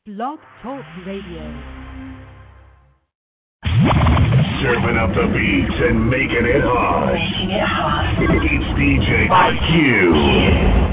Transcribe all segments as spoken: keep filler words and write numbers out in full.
Blog Talk Radio. Serving up the beats and making it hot. Making it hot. It's D J I Q.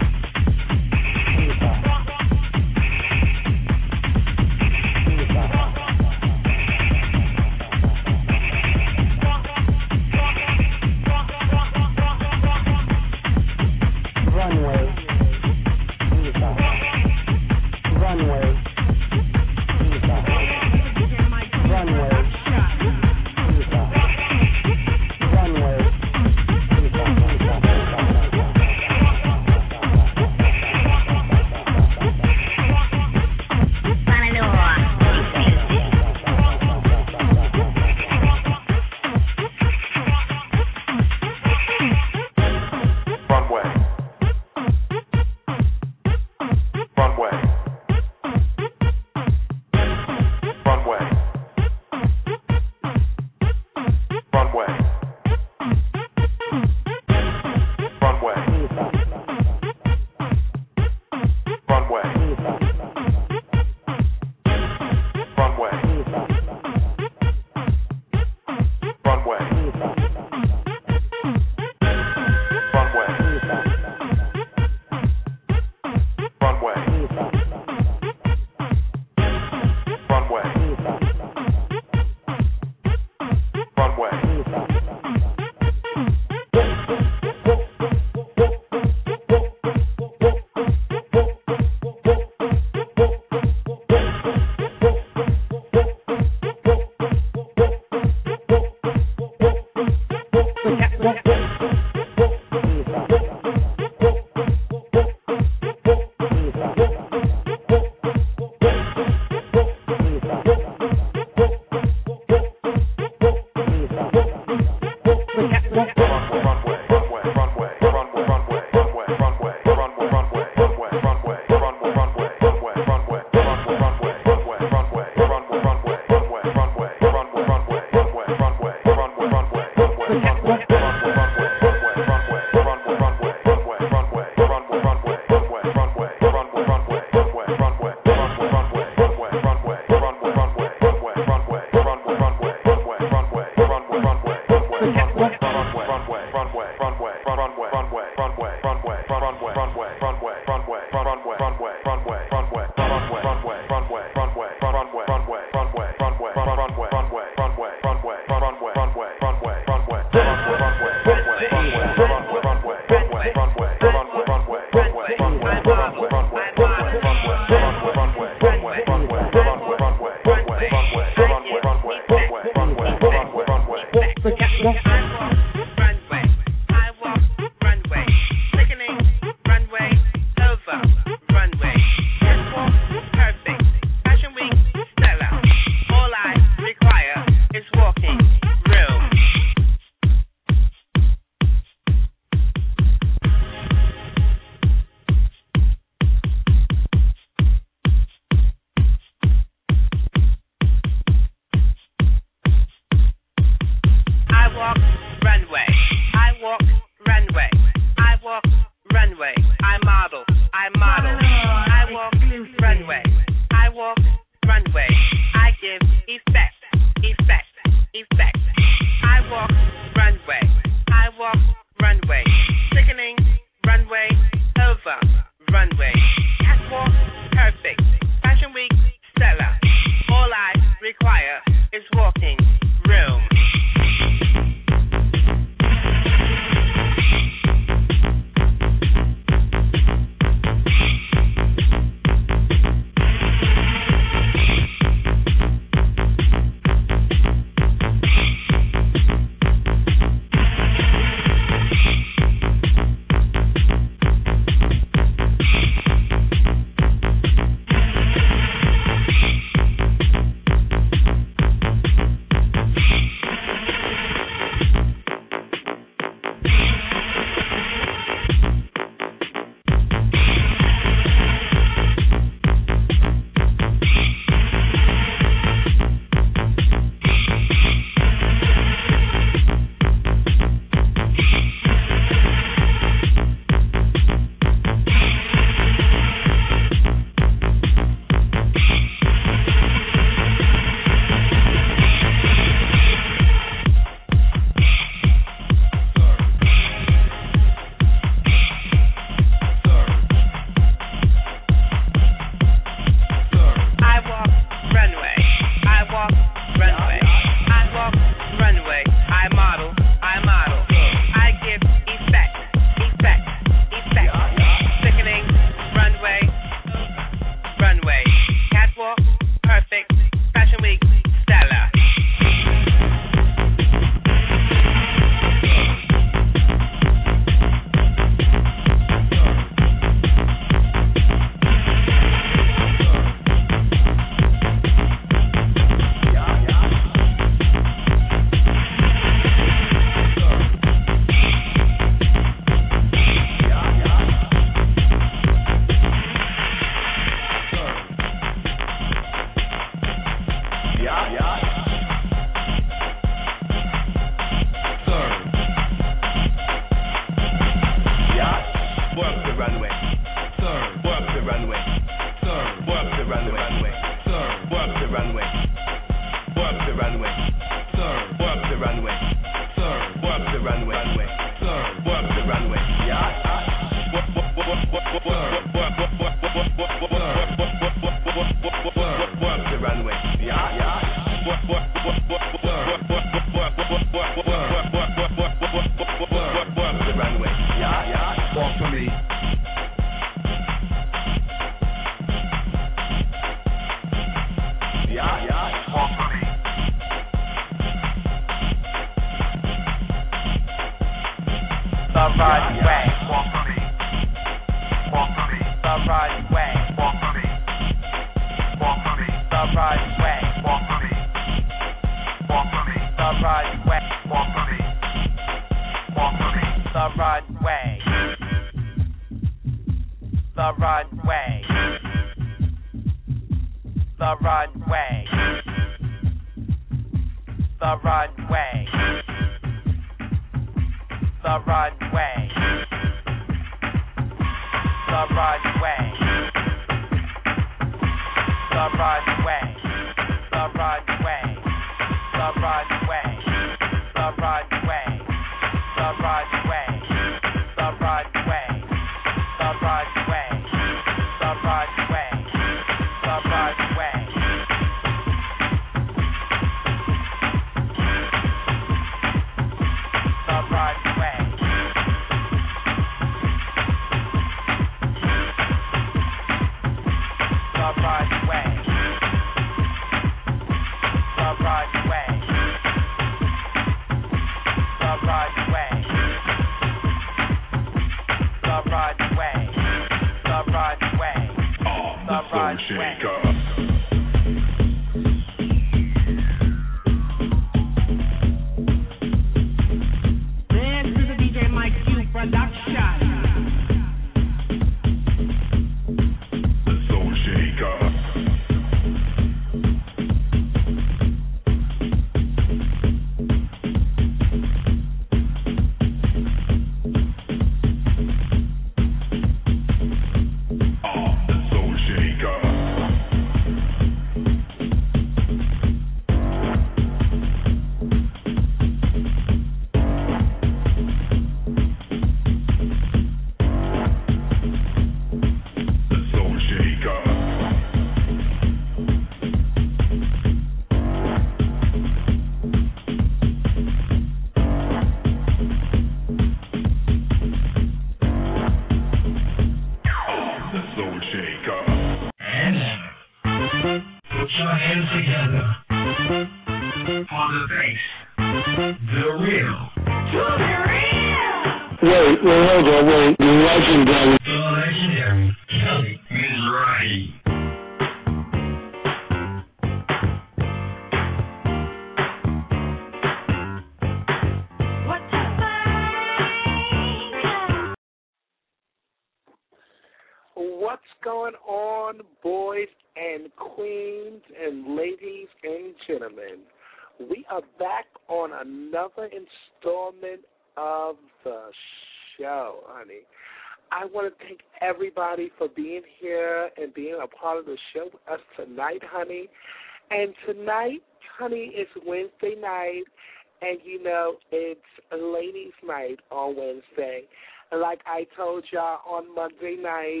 Another installment of the show, honey. I want to thank everybody for being here and being a part of the show with us tonight, honey. And tonight, honey, is Wednesday night, and, you know, it's ladies' night on Wednesday. And like I told y'all on Monday night,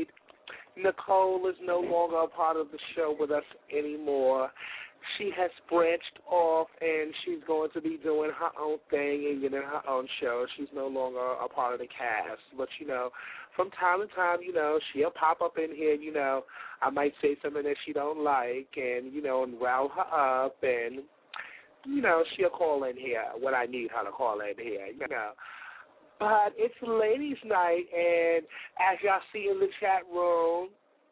Nicole is no longer a part of the show with us anymore. She has branched off, and she's going to be doing her own thing and getting her own show. She's no longer a part of the cast. But, you know, from time to time, you know, she'll pop up in here, you know. I might say something that she don't like and, you know, and rile her up. And, you know, she'll call in here when I need her to call in here, you know. But it's ladies' night, and as y'all see in the chat room,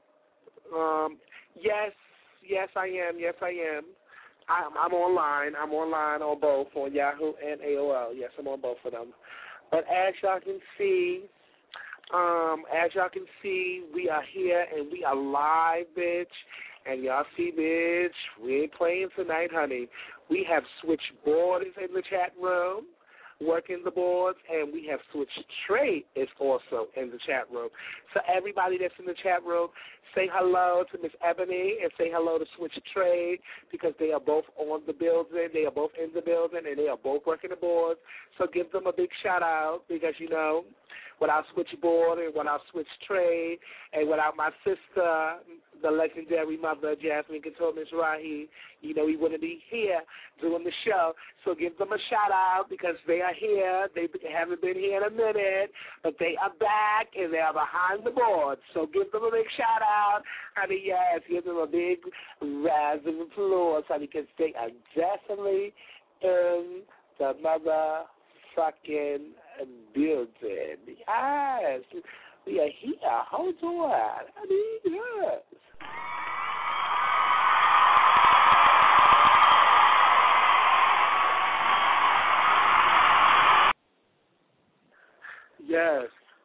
um, yes, Yes, I am. Yes, I am. I'm, I'm online. I'm online on both, on Yahoo and A O L. Yes, I'm on both of them. But as y'all can see, um, as y'all can see, we are here and we are live, bitch. And y'all see, bitch, we ain't playing tonight, honey. We have switchboard is in the chat room, working the boards, and we have Switch Trade is also in the chat room. So everybody that's in the chat room, say hello to Miss Ebony and say hello to Switch Trade because they are both on the building. They are both in the building, and they are both working the boards. So give them a big shout-out because, you know, without Switchboard and without Switch Trade and without my sister, the legendary mother, Jasmine Couture, Miss Rahi, you know, we wouldn't be here doing the show. So give them a shout-out because they are here. They haven't been here in a minute, but they are back, and they are behind the board. So give them a big shout-out. Honey, yes, give them a big round of applause, honey, because they are definitely in the motherfucking building. Yes, we are here. Hold on. Honey, yes. Yes.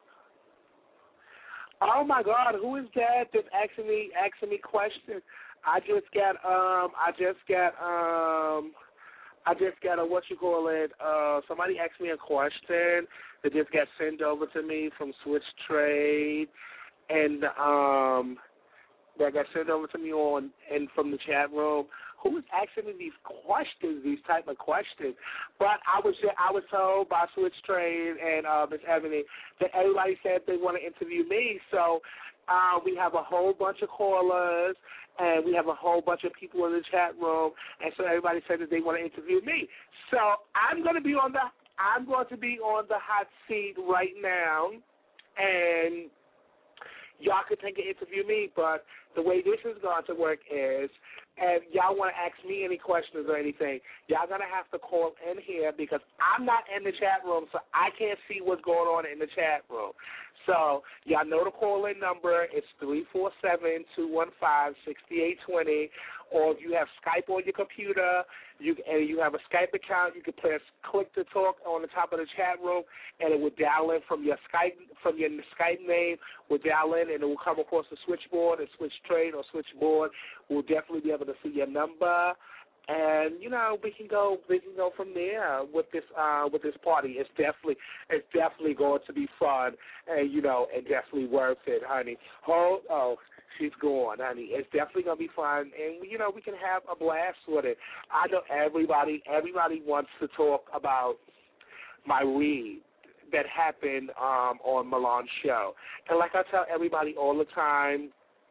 Oh my God, who is that that's asking me asking me questions? I just got um I just got um I just got a what you call it, uh somebody asked me a question that just got sent over to me from Switch Trade and um that got sent over to me on and from the chat room. who is asking me these questions, these type of questions? But I was I was told by Switch Trade and uh, Miss Ebony that everybody said they want to interview me. So uh, we have a whole bunch of callers, and we have a whole bunch of people in the chat room, and so everybody said that they want to interview me. So I'm going to be on the I'm going to be on the hot seat right now, and y'all can take and interview me. But the way this is going to work is, if y'all want to ask me any questions or anything, y'all going to have to call in here because I'm not in the chat room, so I can't see what's going on in the chat room. So y'all know the call-in number. It's three four seven, two one five, six eight two zero. Or if you have Skype on your computer you and you have a Skype account, you can press click to talk on the top of the chat room, and it will dial in from your Skype from your Skype name. Will dial in, and it will come across the switchboard and switch trade or switchboard. We'll definitely be able to see your number. And you know we can go, we can go from there with this, uh, with this party. It's definitely, it's definitely going to be fun, and you know, and definitely worth it, honey. Oh, oh, she's gone, honey. It's definitely gonna be fun, and you know we can have a blast with it. I know everybody, everybody wants to talk about my read that happened um, on Milan's show, and like I tell everybody all the time,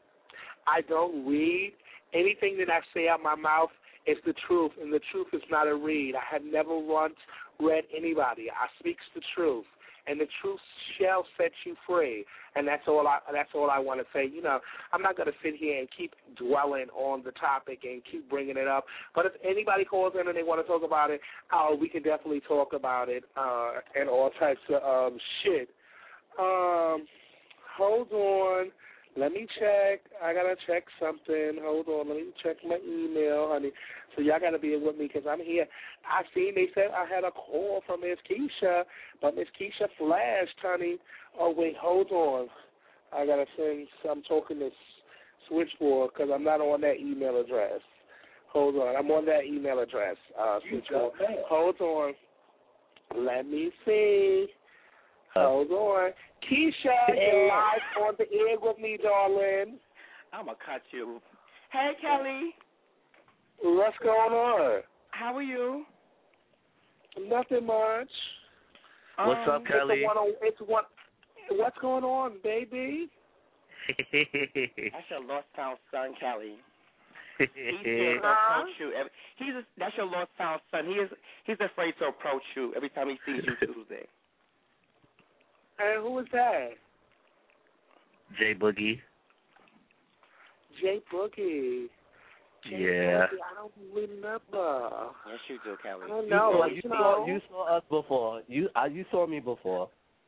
I don't read anything that I say out my mouth. It's the truth, and the truth is not a read. I have never once read anybody. I speaks the truth, and the truth shall set you free. And that's all I. That's all I want to say. You know, I'm not going to sit here and keep dwelling on the topic and keep bringing it up. But if anybody calls in and they want to talk about it, uh, we can definitely talk about it uh, and all types of um, shit. Um, hold on. Let me check. I got to check something. Hold on. Let me check my email, honey. So y'all got to be with me because I'm here. I seen they said I had a call from Miss Keisha, but Miss Keisha flashed, honey. Oh, wait, hold on. I got to send some talking to switchboard because I'm not on that email address. Hold on. I'm on that email address. Uh, switchboard. Hold on. Let me see. Hold on. Keisha, you're live on the air with me, darling. I'm going to cut you. Hey, Kelly. What's going on? How are you? Nothing much. What's um, up, Kelly? It's one, it's one, what's going on, baby? That's your lost found son, Kelly. He's scared to approach you. Every, he's a, that's your lost found son. He is he's afraid to approach you every time he sees you Tuesday. And who is that? J Boogie. J Boogie. J Yeah. Boogie, I don't remember. Yes, you do, Kelly. I don't know. You, like, you, you, saw, know, you saw us before. You uh, you saw me before.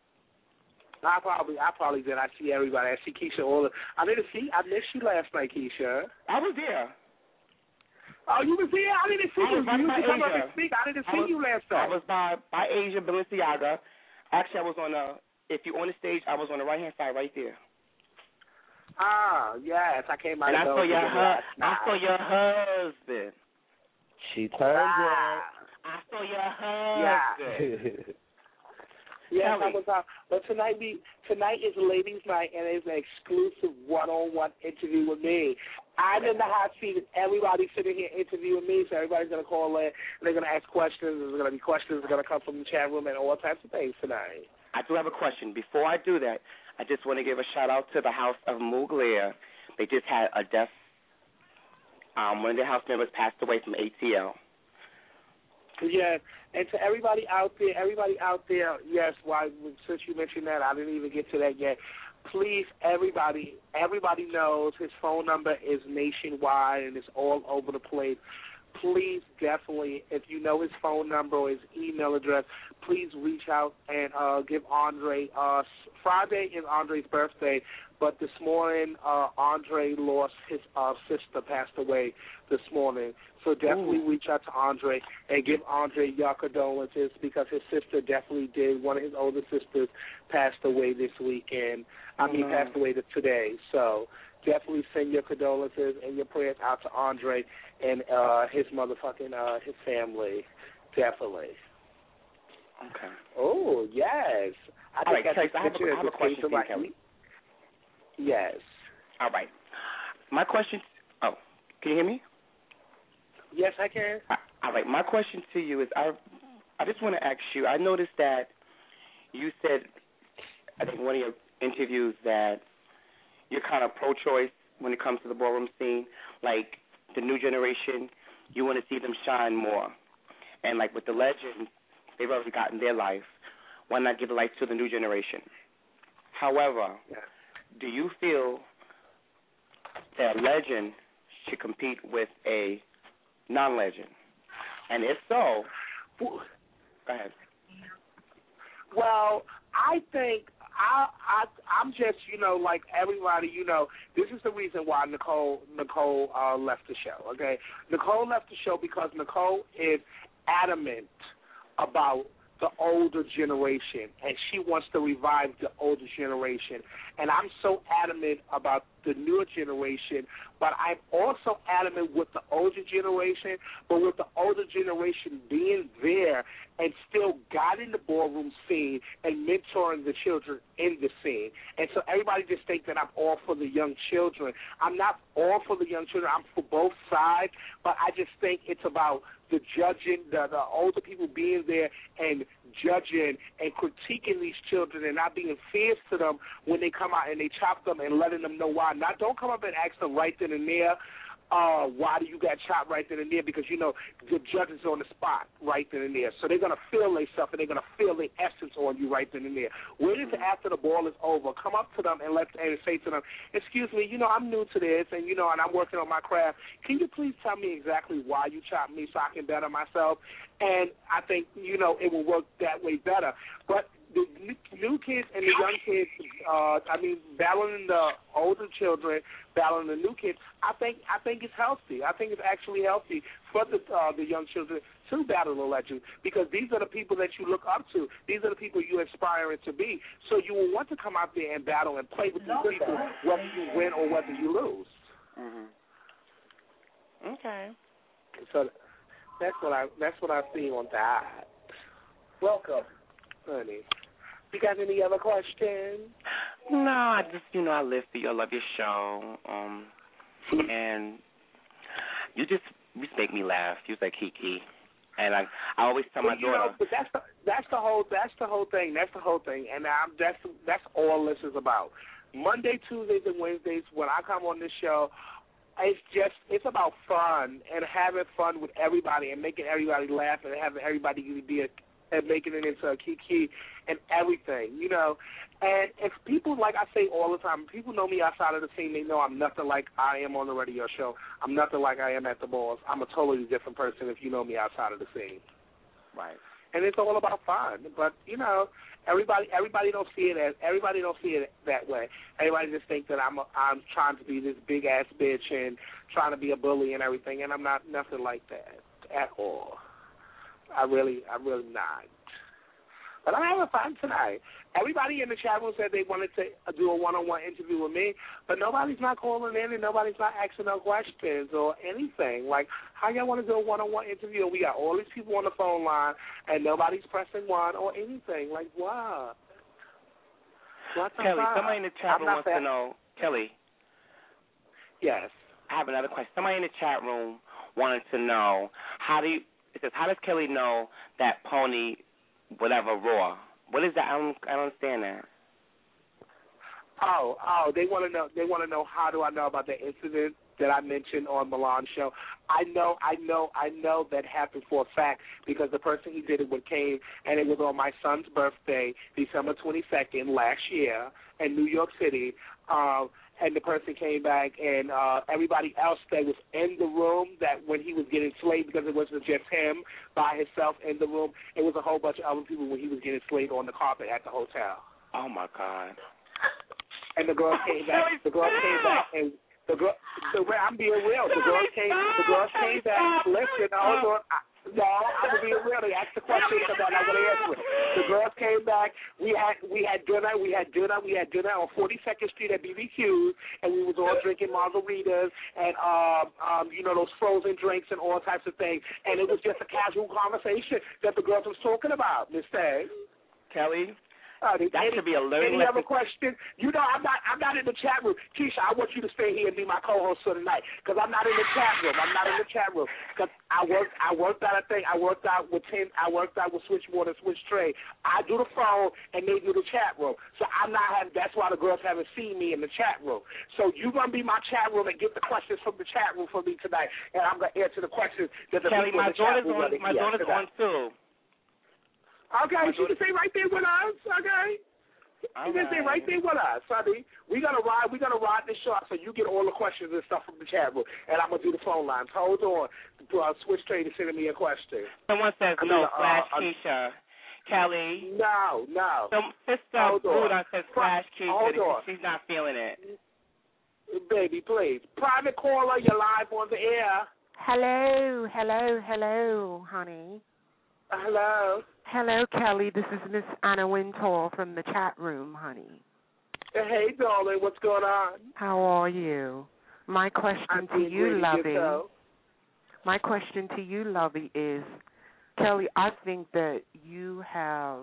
I probably I probably did. I see everybody. I see Keisha all the I didn't see I missed you last night, Keisha. I was there. Oh, you was here? I didn't see I you. was right You by used to come up Asia. and speak. I didn't I see was, you last I night. was by, by Asia Balenciaga. Actually, I was on the, if you're on the stage, I was on the right-hand side right there. Ah, yes. I came out And I of saw your hu- last I night. saw your husband. She turned Ah. I saw your husband. Yes, Kelly. I was out. But tonight we tonight is ladies' night, and it's an exclusive one-on-one interview with me. I'm in the hot seat, and everybody's sitting here interviewing me. So everybody's gonna call in, and they're gonna ask questions. There's gonna be questions that are gonna come from the chat room and all types of things tonight. I do have a question. Before I do that, I just want to give a shout-out to the House of Mugler. They just had a death. Um, one of their house members passed away from A T L. Yeah, and to everybody out there, everybody out there, yes, why, since you mentioned that, I didn't even get to that yet. Please, everybody, everybody knows his phone number is nationwide and it's all over the place. Please, definitely, if you know his phone number or his email address, please reach out and uh, give Andre. Uh, Friday is Andre's birthday, but this morning uh, Andre lost his uh, sister, passed away this morning. So definitely Ooh. reach out to Andre and give Andre your condolences because his sister definitely did. One of his older sisters passed away this weekend. I mean, mm-hmm. passed away today. So definitely send your condolences and your prayers out to Andre and uh, his motherfucking uh, his family. Definitely. Okay. Oh yes. I All right, think Kelly, that's I have, a, I have a question for you, like Kelly. Yes. All right. My question. Oh, can you hear me? Yes, I can. All right. My question to you is, I, I just want to ask you. I noticed that you said, I think in one of your interviews, that you're kind of pro-choice when it comes to the ballroom scene. Like the new generation, you want to see them shine more. And like with the legends, they've already gotten their life. Why not give the life to the new generation? However, yeah. do you feel that a legend should compete with a non-legend? And if so, go ahead. Well, I think I, I, I'm just, you know, like everybody, you know, this is the reason why Nicole Nicole uh, left the show, okay? Nicole left the show because Nicole is adamant about the older generation, and she wants to revive the older generation. And I'm so adamant about the newer generation, but I'm also adamant with the older generation, but with the older generation being there and still guiding the ballroom scene and mentoring the children in the scene. And so everybody just think that I'm all for the young children. I'm not all for the young children. I'm for both sides, but I just think it's about the judging, the, the older people being there and judging and critiquing these children and not being fierce to them when they come out and they chop them and letting them know why. Not don't come up and ask them right then and there, uh, why do you got chopped right then and there, because, you know, the judge is on the spot right then and there. So they're going to feel their stuff and they're going to feel their essence on you right then and there. Wait until after the ball is over. Come up to them and let and say to them, excuse me, you know, I'm new to this and, you know, and I'm working on my craft. Can you please tell me exactly why you chopped me so I can better myself? And I think, you know, it will work that way better. But the new kids and the young kids, uh, I mean, battling the older children, battling the new kids, I think I think it's healthy. I think it's actually healthy for the uh, the young children to battle the legend, because these are the people that you look up to. These are the people you're aspiring to be. So you will want to come out there and battle and play with these people, whether you win or whether you lose. Mm-hmm. Okay. So that's what I that's what I see on that. Welcome, honey. You got any other questions? No, I just, you know, I live for you. I love your show. Um, and you just, you just make me laugh. You like Kiki. And I, I always tell well, my you daughter. Know, but that's the, that's the whole, that's the whole thing. That's the whole thing. And I'm, that's, that's all this is about. Monday, Tuesdays, and Wednesdays, when I come on this show, it's just, it's about fun and having fun with everybody and making everybody laugh and having everybody be a, and making it into a kiki and everything, you know. And if people, like I say all the time, people know me outside of the scene, they know I'm nothing like I am on the radio show. I'm nothing like I am at the balls. I'm a totally different person if you know me outside of the scene. Right. And it's all about fun. But, you know, everybody everybody don't see it as everybody don't see it that way. Everybody just think that I'm a, I'm trying to be this big ass bitch and trying to be a bully and everything, and I'm not nothing like that at all. I really, I really not. But I'm having fun tonight. Everybody in the chat room said they wanted to do a one-on-one interview with me, but nobody's not calling in and nobody's not asking no questions or anything. Like, how y'all want to do a one-on-one interview? We got all these people on the phone line, and nobody's pressing one or anything. Like, what? What's Kelly, somebody in the chat room wants to know. Kelly. Yes. I have another question. Somebody in the chat room wanted to know, how do you, it says, how does Kelly know that Pony, whatever, raw? What is that? I don't, I don't understand that. Oh, oh, they want to know. They want to know how do I know about the incident that I mentioned on Milan's show. I know, I know, I know that happened for a fact because the person he did it with came, and it was on my son's birthday, December twenty-second last year in New York City. Um, and the person came back, and uh, everybody else that was in the room, that when he was getting slayed, because it wasn't just him by himself in the room, it was a whole bunch of other people when he was getting slayed on the carpet at the hotel. Oh, my God. And the girl came back. The girl came back, and the girl. The, I'm being real. The girl came. The girl came back. Listen, hold on. I, no, I'm being real. They asked the question about I'm going to answer it. The girls came back. We had we had dinner. We had dinner. We had dinner on forty-second Street at B B Q's, and we was all drinking margaritas and um um you know those frozen drinks and all types of things. And it was just a casual conversation that the girls was talking about. Miss Tay. Kelly, Honey, that any, should be a learning Any lesson. other question? You know, I'm not. I'm not in the chat room. Keisha, I want you to stay here and be my co-host for tonight because I'm not in the chat room. I'm not in the chat room because I worked. I worked out a thing. I worked out with ten. I worked out with Switchboard and Switch Trade. I do the phone and they do the chat room. So I'm not having. That's why the girls haven't seen me in the chat room. So you're gonna be my chat room and get the questions from the chat room for me tonight, and I'm gonna answer the questions that the Kelly, people my in the chat daughter's room on. My daughter's on too. Okay, she can stay right there with us. Okay. All You can stay right there with us, honey. We gotta ride. We gotta ride this shot so you get all the questions and stuff from the chat room, and I'm gonna do the phone lines. Hold on, uh, Switch Trade is sending me a question. Someone says I mean, no. uh, Flash uh, Keisha. Kelly. No, no. Some sister Buddha says Flash Keisha. Hold on. She's not feeling it. Baby, please. Private caller, you're live on the air. Hello, hello, hello, honey. Hello. Hello, Kelly. This is Miss Anna Wintour from the chat room, honey. Hey, darling, what's going on? How are you? My question I'm to you, good, Lovey. yourself? My question to you, Lovey, is, Kelly, I think that you have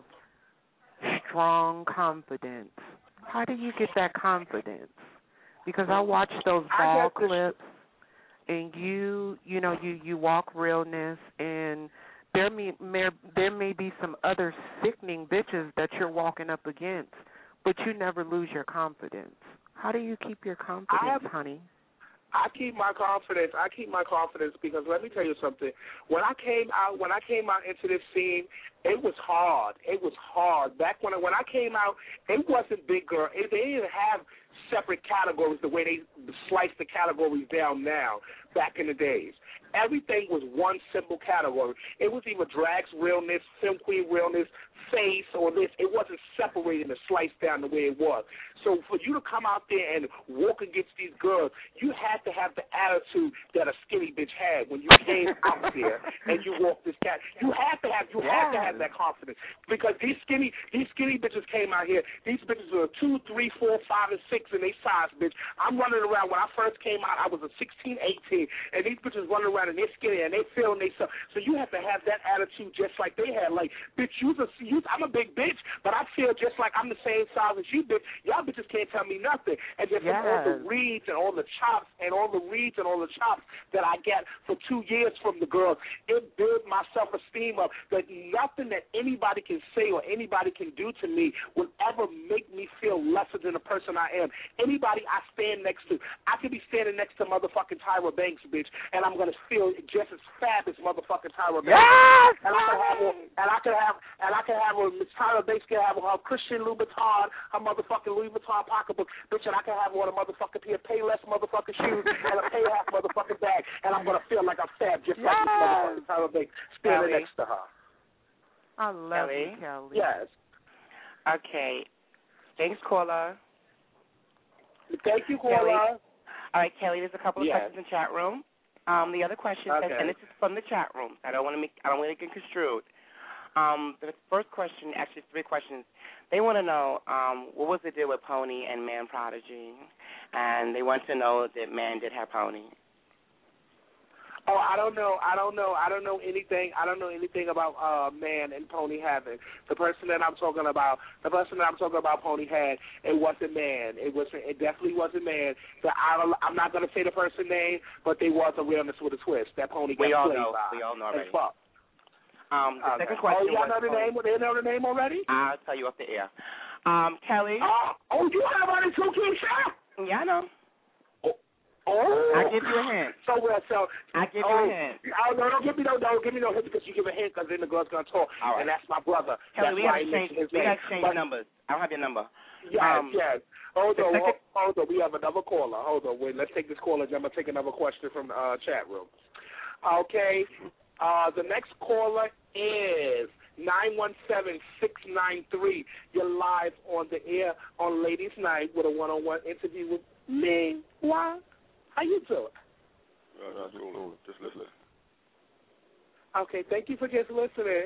strong confidence. How do you get that confidence? Because I watch those ball clips, and you, you know, you, you walk realness, and there may, may there may be some other sickening bitches that you're walking up against, but you never lose your confidence. How do you keep your confidence, I have, honey? I keep my confidence. I keep my confidence because let me tell you something. When I came out, when I came out into this scene, it was hard. It was hard. Back when I, when I came out, it wasn't big girl. It, they didn't have separate categories the way they slice the categories down now. Back in the days, everything was one simple category. It was either drags realness, film queen realness, face, or this. It wasn't separated and sliced down the way it was. So for you to come out there and walk against these girls, you had to have the attitude that a skinny bitch had when you came out there and you walked this cat. You had to have you yeah. had to have that confidence because these skinny these skinny bitches came out here. These bitches were two, three, four, five, and six in their size, bitch. I'm running around. When I first came out, I was a sixteen, eighteen. And these bitches running around and they're skinny and they feeling themselves. So you have to have that attitude just like they had. Like, bitch, you's a, you's, I'm a big bitch, but I feel just like I'm the same size as you, bitch. Y'all bitches can't tell me nothing. And just yes. from all the reads and all the chops and all the reads and all the chops that I get for two years from the girls, it built my self-esteem up that nothing that anybody can say or anybody can do to me will ever make me feel lesser than the person I am. Anybody I stand next to, I could be standing next to motherfucking Tyra Banks, bitch, and I'm gonna feel just as fab as motherfucking Tyra Banks. Yes! And I could have, and I could have, and I could have, Miss Tyra Banks could have her Christian Louboutin, her motherfucking Louis Vuitton pocketbook, bitch, and I could have one of motherfucking pair Payless motherfucking shoes and a Payhalf motherfucking bag, and I'm gonna feel like I'm fab just yes! like Miss motherfucking Tyra Banks standing Kelly. next to her. I love Kelly? you, Kelly. Yes. Okay. Thanks, caller. Thank you, Kelly. caller. All right, Kelly. There's a couple of Yes. questions in the chat room. Um, the other question Okay. says, and this is from the chat room. I don't want to make. I don't want to get construed. Um, the first question, actually, three questions. They want to know um, what was the deal with Pony and Man Prodigy, and they want to know that Man did have Pony. Oh, I don't know. I don't know. I don't know anything. I don't know anything about uh, Man and Pony having. The person that I'm talking about, the person that I'm talking about, Pony had. It wasn't Man. It was. It definitely wasn't Man. So I don't, I'm not going to say the person name, but they was a realness with a twist. That Pony got We all played know. by. We all know already. As fuck. Um, the Okay. second question Oh, y'all was know the Pony. name? They know the name already? I'll tell you off the air. Um, Kelly. Oh, oh, you have already two Keisha? Yeah, I know. Oh, I'll give you a hint. So well, so I'll give oh, you a hint. Oh no, don't give me no, don't give me no hint because you give a hint because then the girl's gonna talk, All right. and that's my brother. Kelly, that's we why got to he change. mentioned his We name. got to change But, numbers. I don't have your number. Yes, Um, yes. Hold the on, second- hold, hold on. We have another caller. Hold on, wait. Let's take this caller. I'm gonna take another question from the uh, chat room. Okay. Uh, the next caller is nine one seven, six nine three. You're live on the air on Ladies Night with a one-on-one interview with me. Why? How you doing? Uh, no, hold on, just listen. Okay, thank you for just listening.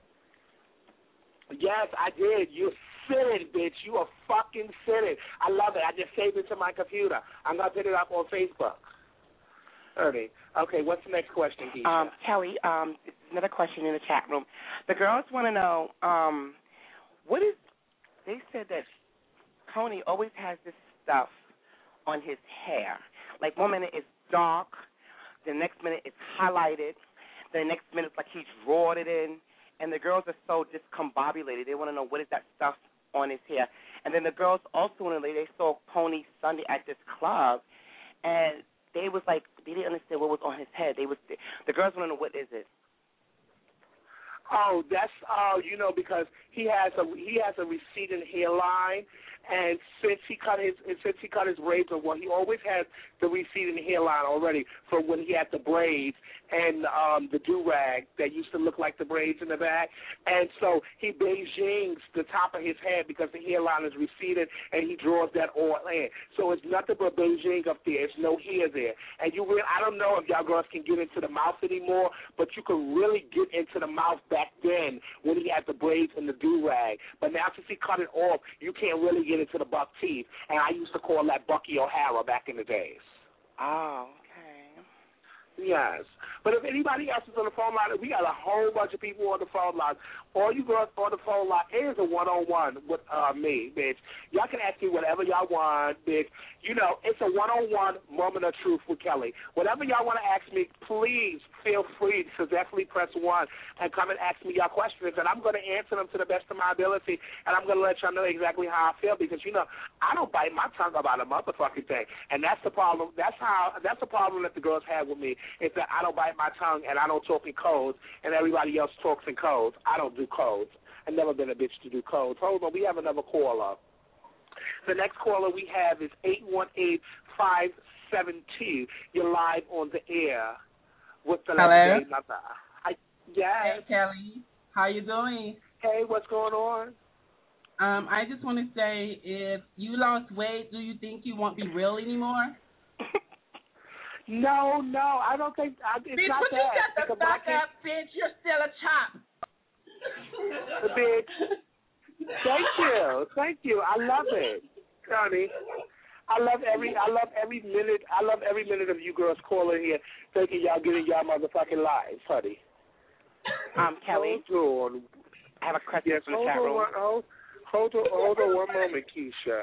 Yes, I did. You're sitting, bitch. You are fucking sitting. I love it. I just saved it to my computer. I'm going to put it up on Facebook. Ernie. Okay, what's the next question, Keisha? Um, Kelly, um, another question in the chat room. The girls want to know, um, what is they said that Tony always has this stuff on his hair. Like one minute it's dark, the next minute it's highlighted, the next minute it's like he drawed it in, and the girls are so discombobulated. They want to know what is that stuff on his hair. And then the girls also, when they saw Pony Sunday at this club, and they was like, they didn't understand what was on his head. They was, the girls want to know what is it. Oh, that's uh, you know, because he has a he has a receding hairline, and since he cut his since he cut his braids, well, he always had the receding hairline already from when he had the braids and um, the do rag that used to look like the braids in the back, and so he Beijings the top of his head because the hairline is receded, and he draws that all in. So it's nothing but Beijing up there. It's no hair there, and you really, I don't know if y'all girls can get into the mouth anymore, but you can really get into the mouth back then when he had the braids and the do-rag. But now since he cut it off, you can't really get into the buck teeth. And I used to call that Bucky O'Hara back in the days. Oh, okay. Yes. But if anybody else is on the phone line, we got a whole bunch of people on the phone line. All you girls on the phone line is a one-on-one with uh, me, bitch. Y'all can ask me whatever y'all want, bitch. You know, it's a one-on-one moment of truth with Kelly. Whatever y'all want to ask me, please feel free to definitely press one and come and ask me your questions, and I'm going to answer them to the best of my ability, and I'm going to let y'all know exactly how I feel because, you know, I don't bite my tongue about a motherfucking thing, and that's the problem. That's how. That's the problem that the girls have with me is that I don't bite my tongue and I don't talk in codes, and everybody else talks in codes. I don't do codes. I've never been a bitch to do codes. Hold on, we have another caller. The next caller we have is eight one eight, five seven two. You're live on the air with the Hello? mother. Hi, yes. Hey, Kelly. How you doing? Hey, what's going on? Um, I just want to say, if you lost weight, do you think you won't be real anymore? No, no, I don't think I, it's bitch, not when that. you got the Because fuck up, bitch, you're still a chop. Bitch. Thank you, thank you. I love it, honey. I love every, I love every minute. I love every minute of you girls calling here, thinking y'all getting y'all motherfucking lives, honey. Um, Kelly, hold on. I have a question Yes, from the hold chat on, room. one, hold, hold on, hold on one moment, Keisha.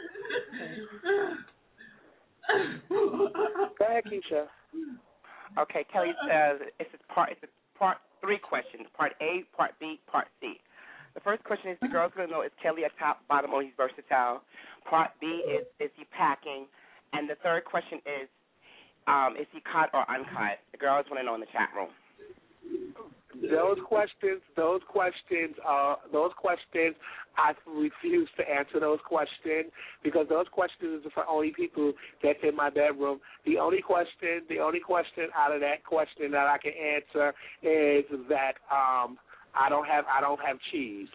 Go ahead, Keisha. Okay, Kelly says it's a part. It's a part three questions. Part A, Part B, Part C. The first question is the girls going to know, is Kelly a top, bottom, or he's versatile? Part B is, is he packing? And the third question is, um, is he cut or uncut? The girls want to know in the chat room. Those questions, those questions, uh, those questions, I refuse to answer those questions because those questions are for only people that's in my bedroom. The only question, the only question out of that question that I can answer is that um, I don't have, I don't have cheese.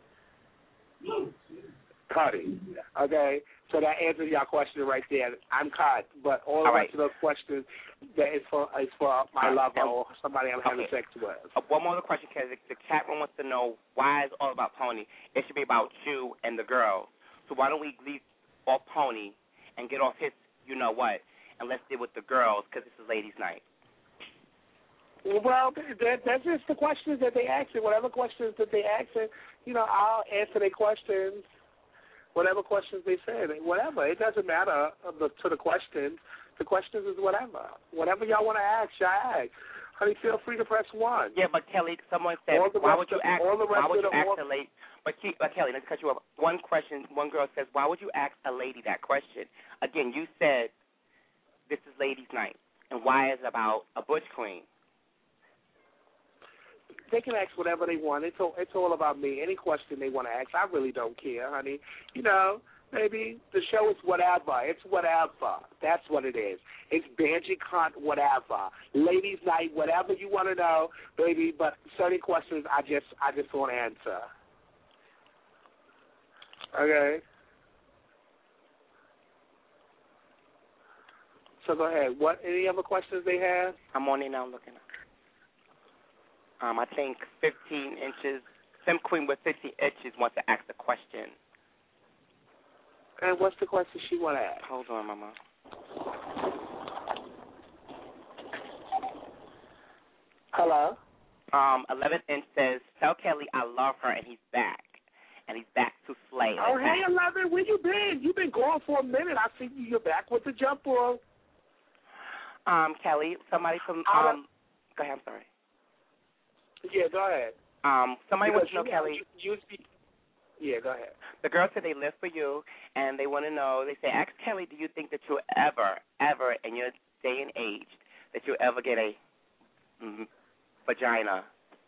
Cutting, okay. So that answers your question right there. I'm cut, but all, all the rest right. of those questions that is for is for my right. lover and, or somebody I'm having okay. sex with. Uh, one more question, because the, the chat room wants to know why it's all about Pony. It should be about you and the girls. So why don't we leave off Pony and get off his, you know what, and let's deal with the girls because this is ladies' night. Well, that, that's just the questions that they ask. Whatever questions that they ask, you know, I'll answer their questions. Whatever questions they say, whatever. It doesn't matter to the questions. The questions is whatever. Whatever y'all want to ask, y'all ask. Honey, feel free to press one. Yeah, but Kelly, someone said, why would you ask? Why would you ask a lady? But, but Kelly, let's cut you off. One question. One girl says, why would you ask a lady that question? Again, you said this is ladies' night, and why is it about a butch queen? They can ask whatever they want. It's all, it's all about me. Any question they want to ask, I really don't care, honey. You know, maybe the show is whatever. It's whatever. That's what it is. It's Banji Cunt, whatever. Ladies' night, whatever you want to know, baby. But certain questions, I just, I just won't answer. Okay. So go ahead. What? Any other questions they have? I'm on it now. Looking. Um, I think fifteen inches. Sim Queen with fifteen inches wants to ask a question. And what's the question she want to ask? Hold on, Mama. Hello? Um, eleven inch says, tell Kelly I love her and he's back. And he's back to slay. Oh, like hey, that. eleven, where you been? You've been gone for a minute. I see you. You're back with the jump ball. Um, Kelly, somebody from um, go ahead. I'm sorry. Yeah, go ahead. Um, somebody because wants to know, you, Kelly. You, you speak. Yeah, go ahead. The girl said they live for you, and they want to know. They say, ask Kelly, do you think that you'll ever, ever, in your day and age, that you'll ever get a mm, vagina?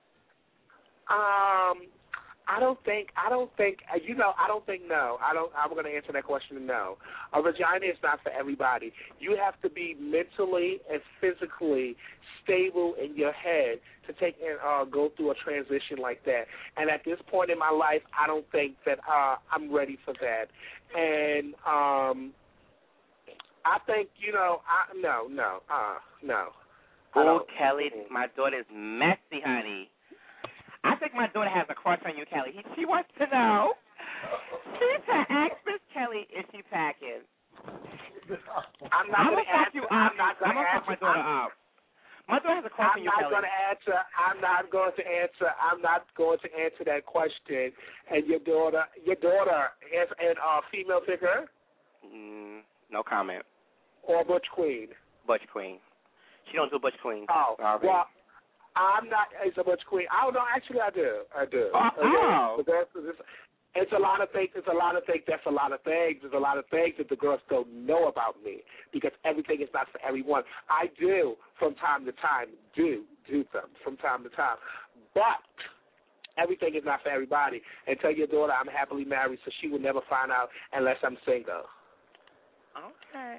Um, I don't think. I don't think. You know, I don't think. No, I don't. I'm going to answer that question. No, a vagina is not for everybody. You have to be mentally and physically stable in your head to take and uh, go through a transition like that. And at this point in my life, I don't think that uh, I'm ready for that. And um, I think, you know, I, no, no, uh, no. Oh, Kelly, my daughter's messy, honey. I think my daughter has a crush on you, Kelly. He, she wants to know. She said, ask Miss Kelly if she's packing. I'm not going to ask you. I'm not going to fuck my daughter I'm, up. My daughter has a crush on I'm you, not Kelly. going to answer. I'm not going to answer. I'm not going to answer that question. And your daughter, your daughter is an uh, female figure? Mm, no comment. Or Butch Queen? Butch Queen. She don't do Butch Queen. Oh, Sorry. well, I'm not as a Butch Queen. I don't know. Actually, I do. I do. Oh. Okay? oh. But that's, it's, it's a lot of things. It's a lot of things. That's a lot of things. There's a lot of things that the girls don't know about me because everything is not for everyone. I do, from time to time, do do them from time to time. But everything is not for everybody. And tell your daughter I'm happily married, so she will never find out unless I'm single. Okay.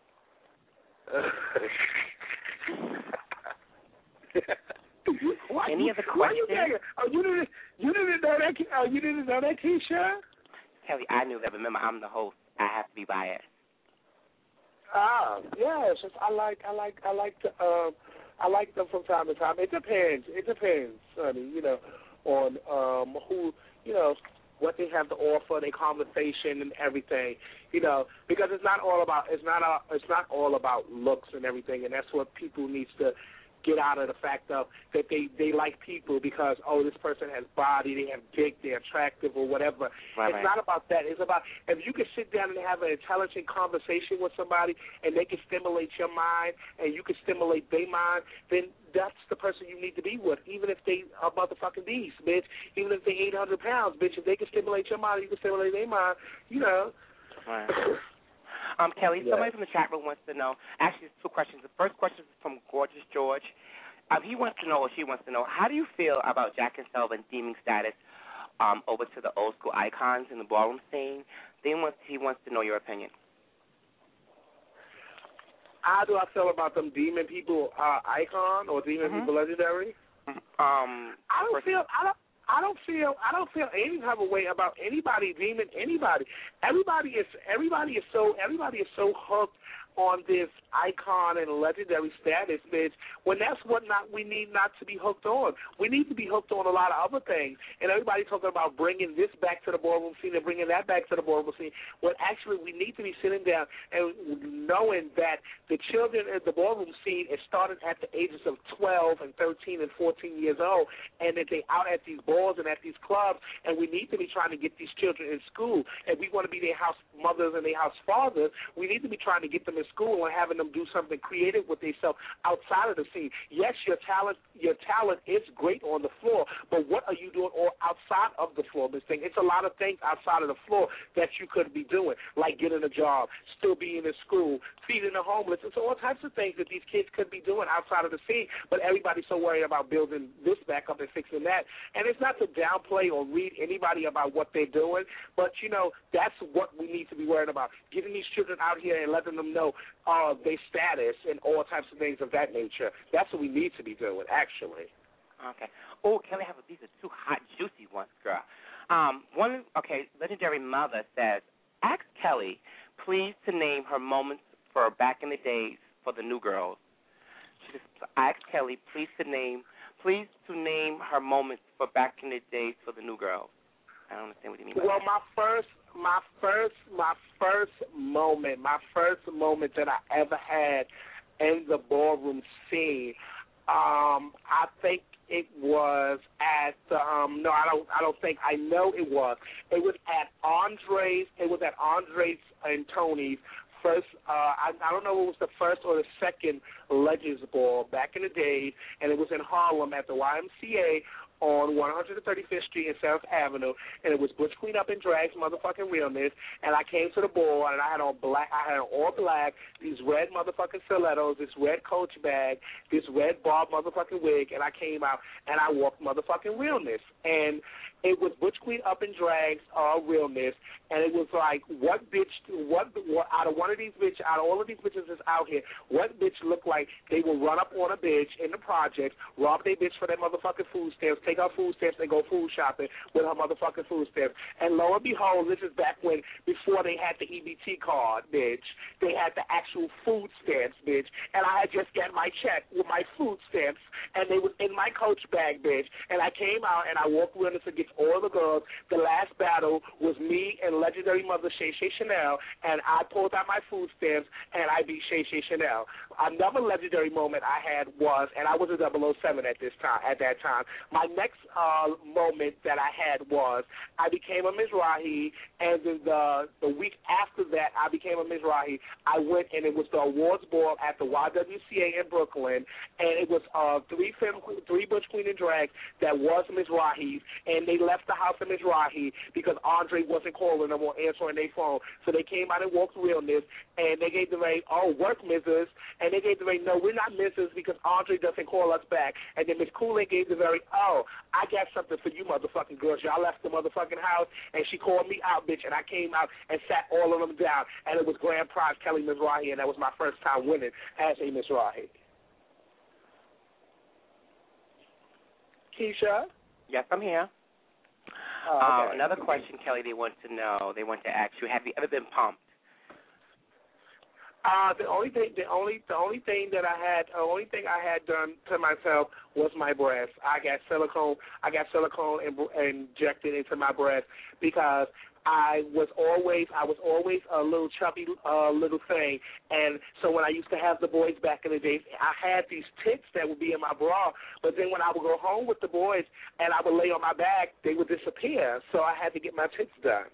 Why, Any you, other why you questions? Oh, you didn't. You didn't know that. Oh, you didn't know that, Keisha. Kelly, I knew that. Remember, I'm the host. I have to be biased. Ah, yes. I like. I like. I like to. Um, I like them from time to time. It depends. It depends, honey. You know, on um who. You know, what they have to offer, their conversation and everything. You know, because it's not all about. It's not. A, it's not all about looks and everything, and that's what people needs to get out of the fact of that they, they like people because, oh, this person has body, they have dick, they're attractive or whatever. Right, it's right. not about that. It's about if you can sit down and have an intelligent conversation with somebody and they can stimulate your mind and you can stimulate their mind, then that's the person you need to be with, even if they are motherfucking beasts, bitch. Even if they eight hundred pounds, bitch. If they can stimulate your mind, you can stimulate their mind, you know. Right. Um, Kelly, Yeah. somebody from the chat room wants to know. Actually, it's two questions. The first question is from Gorgeous George. Um, he wants to know, or she wants to know, how do you feel about Jack and Sullivan deeming status um, over to the old school icons in the ballroom scene? Then wants, he wants to know your opinion. How do I feel about them deeming people uh, icon or deeming Mm-hmm. people legendary? Um, I don't first, feel. I don't. I don't feel I don't feel any type of way about anybody deeming anybody. Everybody is everybody is so everybody is so hooked on this icon and legendary status, bitch, when that's what not we need not to be hooked on. We need to be hooked on a lot of other things. And everybody talking about bringing this back to the ballroom scene and bringing that back to the ballroom scene, when actually we need to be sitting down and knowing that the children in the ballroom scene is starting at the ages of twelve and thirteen and fourteen years old, and that they out at these balls and at these clubs, and we need to be trying to get these children in school. And we want to be their house mothers and their house fathers. We need to be trying to get them in school and having them do something creative with themselves outside of the scene. Yes, your talent your talent is great on the floor, but what are you doing all outside of the floor, Miss Thing? It's a lot of things outside of the floor that you could be doing, like getting a job, still being in school, feeding the homeless. It's all types of things that these kids could be doing outside of the scene, but everybody's so worried about building this back up and fixing that. And it's not to downplay or read anybody about what they're doing, but, you know, that's what we need to be worried about, getting these children out here and letting them know uh, their status and all types of things of that nature. That's what we need to be doing, actually. Okay. Oh, Kelly, have a, these are two hot, juicy ones, girl. Um, one, okay, Legendary Mother says, ask Kelly, please, to name her moments for back in the days for the new girls. She just asked Kelly, please, to name, please to name her moments for back in the days for the new girls. I don't understand what you mean by Well, that. my first, my first, my first moment, my first moment that I ever had in the ballroom scene, um, I think it was at um no I don't I don't think I know it was. It was at Andre's it was at Andre's and Tony's first uh I I don't know if it was the first or the second Legends Ball back in the day, and it was in Harlem at the Y M C A on one hundred thirty-fifth Street and seventh Avenue, and it was Butch Queen Up in Drag's motherfucking realness, and I came to the ball, and I had on black, I had on all black, these red motherfucking stilettos, this red Coach bag, this red bob motherfucking wig, and I came out, and I walked motherfucking realness, and it was Butch Queen Up in Drag's uh, realness, and it was like, what bitch, what, what, out of one of these bitches, out of all of these bitches that's out here, what bitch looked like they will run up on a bitch in the projects, rob their bitch for their motherfucking food stamps, take out food stamps and go food shopping with her motherfucking food stamps. And lo and behold, this is back when, before they had the E B T card, bitch, they had the actual food stamps, bitch, and I had just got my check with my food stamps, and they was in my Coach bag, bitch, and I came out and I walked with against all the girls. The last battle was me and legendary mother Shay Shay Chanel, and I pulled out my food stamps and I beat Shay Shay Chanel. Another legendary moment I had was, and I was a double oh seven at this time, at that time, my next uh, moment that I had was I became a Mizrahi, and then the the week after that I became a Mizrahi. I went and it was the awards ball at the Y W C A in Brooklyn, and it was uh, three fem, three Butch Queen and Drag that was Mizrahis, and they left the house of Mizrahi because Andre wasn't calling them or answering their phone. So they came out and walked realness, and they gave the ring, oh, work missus, and they gave the ring, no, we're not missus because Andre doesn't call us back. And then Miss Kool-Aid gave the very, oh, I got something for you motherfucking girls. Y'all left the motherfucking house, and she called me out, bitch, and I came out and sat all of them down, and it was grand prize Kelly Mizrahi, and that was my first time winning as a Mizrahi. Keisha? Yes, I'm here. Oh, okay. uh, another question, Kelly, they want to know, they want to ask you, have you ever been pumped? Uh, the only thing, the only, the only thing that I had, the only thing I had done to myself was my breast. I got silicone, I got silicone in, injected into my breast because I was always, I was always a little chubby uh, little thing, and so when I used to have the boys back in the days, I had these tits that would be in my bra, but then when I would go home with the boys and I would lay on my back, they would disappear, so I had to get my tits done.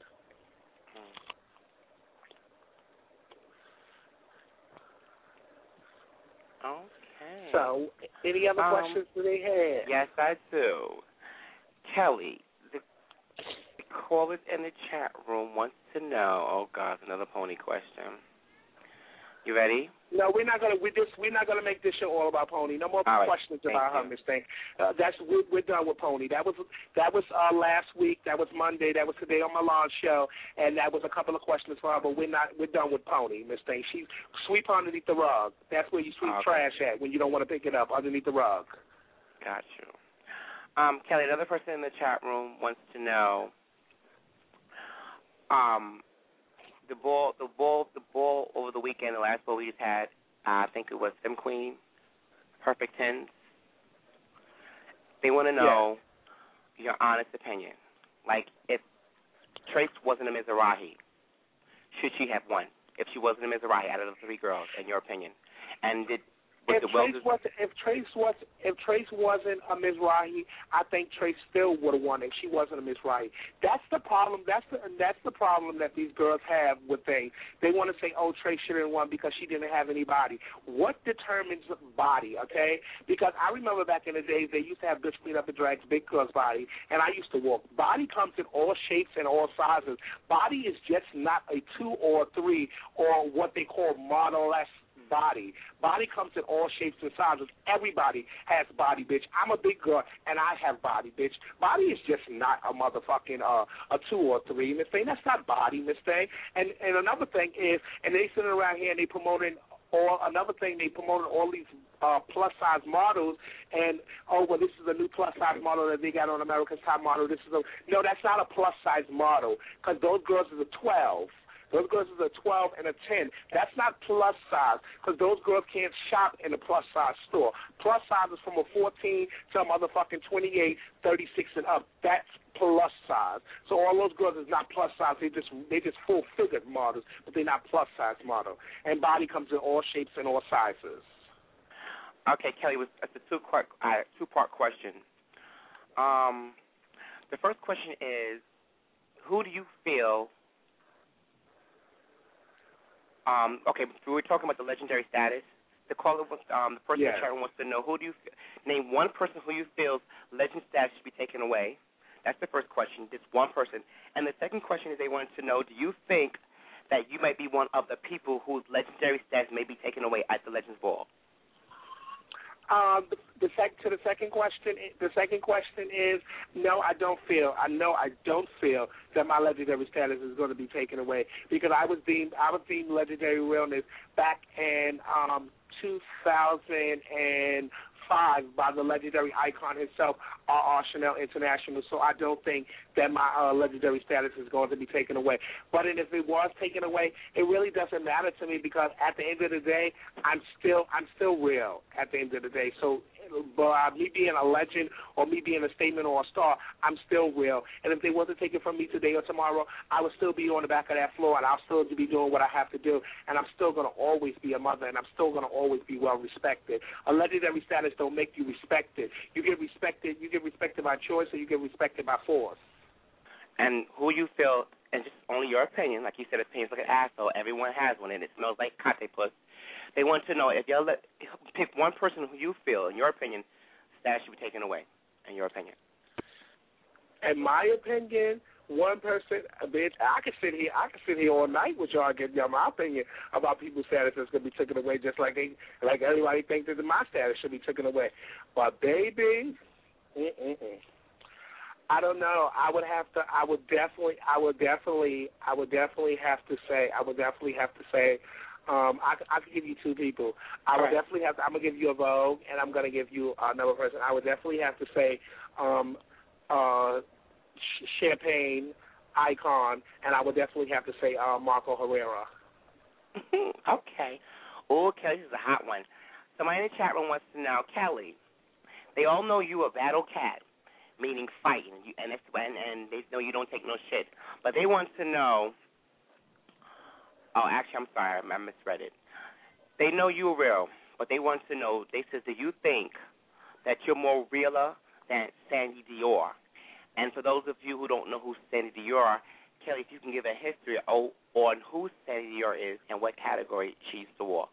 Okay. So, any other um, questions do they have? Yes, I do. Kelly, the, the caller in the chat room wants to know. Oh God, another pony question. You ready? No, we're not gonna. We just we're not gonna make this show all about Pony. No more all questions right. about her, Miss Thing. Uh, that's we're, we're done with Pony. That was that was uh, last week. That was Monday. That was today on my launch show, and that was a couple of questions for her. But we're not. We're done with Pony, Miss Thing. She sweep underneath the rug. That's where you sweep okay. trash at when you don't want to pick it up underneath the rug. Got you. Um, Kelly, another person in the chat room wants to know. Um. The ball, the ball, the ball over the weekend, the last ball we just had, uh, I think it was Fem Queen, Perfect Tens. They want to know yeah. your honest opinion. Like, if Trace wasn't a Mizrahi, should she have won? If she wasn't a Mizrahi out of the three girls, in your opinion, and did If Trace, was, if Trace was if Trace wasn't a Mizrahi, I think Trace still would have won if she wasn't a Mizrahi. That's the problem. That's the that's the problem that these girls have with things. They want to say, "Oh, Trace should have won because she didn't have any body." What determines body? Okay, because I remember back in the days they used to have Bitch Queen Up and Drag's big girl's body, and I used to walk. Body comes in all shapes and all sizes. Body is just not a two or a three or what they call model-less body. Body comes in all shapes and sizes. Everybody has body, bitch. I'm a big girl, and I have body, bitch. Body is just not a motherfucking uh, a two or three, Miss Thing. That's not body, Miss Thing. And and another thing is, and they sitting around here and they promoting all, another thing, they promoting all these uh, plus-size models, and, oh, well, this is a new plus-size model that they got on America's Top Model. This is a, no, that's not a plus-size model, because those girls is a twelve. Those girls is a twelve and a ten. That's not plus size because those girls can't shop in a plus size store. Plus size is from a fourteen to a motherfucking twenty-eight, thirty-six and up. That's plus size. So all those girls is not plus size. They just they just full figured models, but they're not plus size model. And body comes in all shapes and all sizes. Okay, Kelly, it's a two-part uh, two-part question. Um, the first question is, who do you feel? Um, okay, we were talking about the legendary status. The caller wants, um, the person yeah. in the chat room wants to know who do you f- name one person who you feel legend status should be taken away. That's the first question. Just one person. And the second question is they wanted to know, do you think that you might be one of the people whose legendary status may be taken away at the Legends Ball? Um, the, the sec- to the second question, the second question is no, I don't feel. I know I don't feel that my legendary status is going to be taken away because I was deemed I was deemed legendary realness back in um, two thousand five by the legendary icon himself, R R. Chanel International. So I don't think that my uh, legendary status is going to be taken away. But and if it was taken away, it really doesn't matter to me because at the end of the day, I'm still I'm still real at the end of the day. So by me being a legend or me being a statement or a star, I'm still real. And if they wasn't taken from me today or tomorrow, I would still be on the back of that floor and I'll still be doing what I have to do. And I'm still going to always be a mother and I'm still going to always be well respected. A legendary status don't make you respected. You get respected. You get respected by choice or you get respected by force. And who you feel, and just only your opinion, like you said, opinions like an asshole. Everyone has one, and it smells like Conte puss. They want to know if y'all let, pick one person who you feel, in your opinion, status should be taken away. In your opinion. In my opinion, one person, bitch, I could sit here, I could sit here all night with y'all giving y'all my opinion about people's status that's gonna be taken away, just like they, like everybody thinks that my status should be taken away. But baby, mm-mm-mm. I don't know. I would have to. I would definitely. I would definitely. I would definitely have to say. I would definitely have to say. Um, I, I could give you two people. I would right. definitely have to. I'm gonna give you a Vogue, and I'm gonna give you another person. I would definitely have to say, um, uh, Champagne icon, and I would definitely have to say uh, Marco Herrera. Okay. Oh, Kelly, this is a hot one. Somebody in the chat room wants to know, Kelly. They all know you a battle cat, meaning fighting, and, you, and, if, and, and they know you don't take no shit. But they want to know. Oh, actually, I'm sorry, I misread it. They know you're real, but they want to know, they said, do you think that you're more realer than Sandy Dior? And for those of you who don't know who Sandy Dior, Kelly, if you can give a history on who Sandy Dior is and what category she used to walk.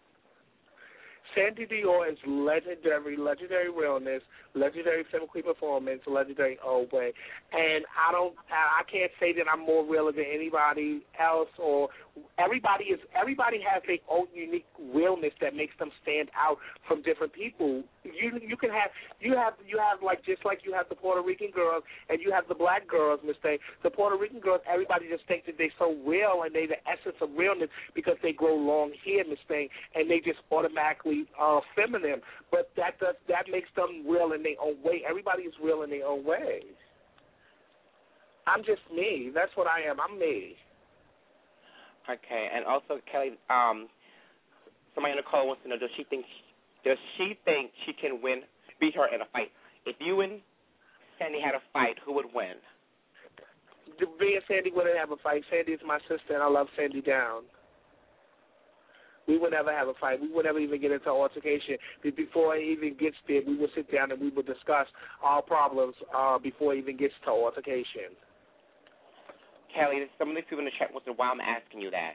Sandy Dior is legendary, legendary realness, legendary chemically performance, legendary old way. And I don't, I can't say that I'm more realer than anybody else. Or everybody is, everybody has their own unique realness that makes them stand out from different people. You, you can have, you have, you have like just like you have the Puerto Rican girls and you have the black girls. Mistake. The Puerto Rican girls, everybody just thinks that they're so real and they the essence of realness because they grow long hair, mistake, and they just automatically uh, feminine, but that does that makes them real in their own way. Everybody is real in their own way. I'm just me. That's what I am. I'm me. Okay, and also Kelly, um, somebody in the call wants to know: Does she think does she think she can win, beat her in a fight? If you and Sandy had a fight, who would win? Me and Sandy wouldn't have a fight. Sandy is my sister, and I love Sandy down. We would never have a fight. We would never even get into an altercation. Before it even gets there, we would sit down and we would discuss our problems uh, before it even gets to altercation. Kelly, some of the people in the chat wants to know why I'm asking you that.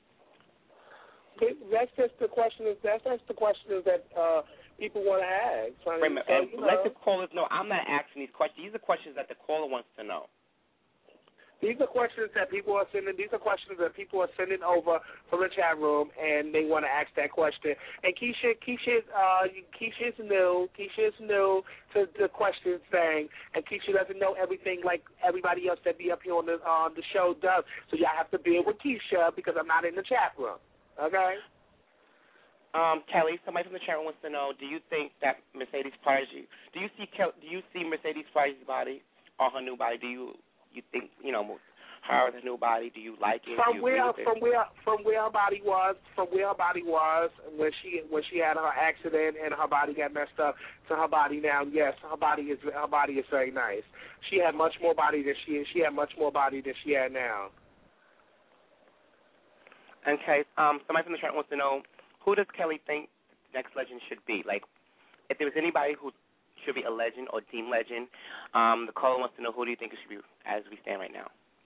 That's just the question. Is that's that's the questions that uh, people want to ask. So, Wait, so, and you let know. the callers know I'm not asking these questions. These are questions that the caller wants to know. These are questions that people are sending. These are questions that people are sending over from the chat room, and they want to ask that question. And Keisha, Keisha, uh, Keisha is new. Keisha is new to the question thing, and Keisha doesn't know everything like everybody else that be up here on the on the show does. So y'all have to bear with Keisha because I'm not in the chat room. Okay. Um, Kelly, somebody from the chat room wants to know: Do you think that Mercedes Prodigy? Do you see Kel, Do you see Mercedes Prodigy's body or her new body? Do you You think you know her the new body? Do you like it? From Do you where, agree with from it? where, from where her body was, from where her body was when she when she had her accident and her body got messed up to her body now. Yes, her body is her body is very nice. She had much more body than she she had much more body than she had now. Okay. Um, somebody from the chat wants to know: Who does Kelly think next legend should be? Like, if there was anybody who should be a legend or team legend, um, the caller wants to know who do you think it should be as we stand right now?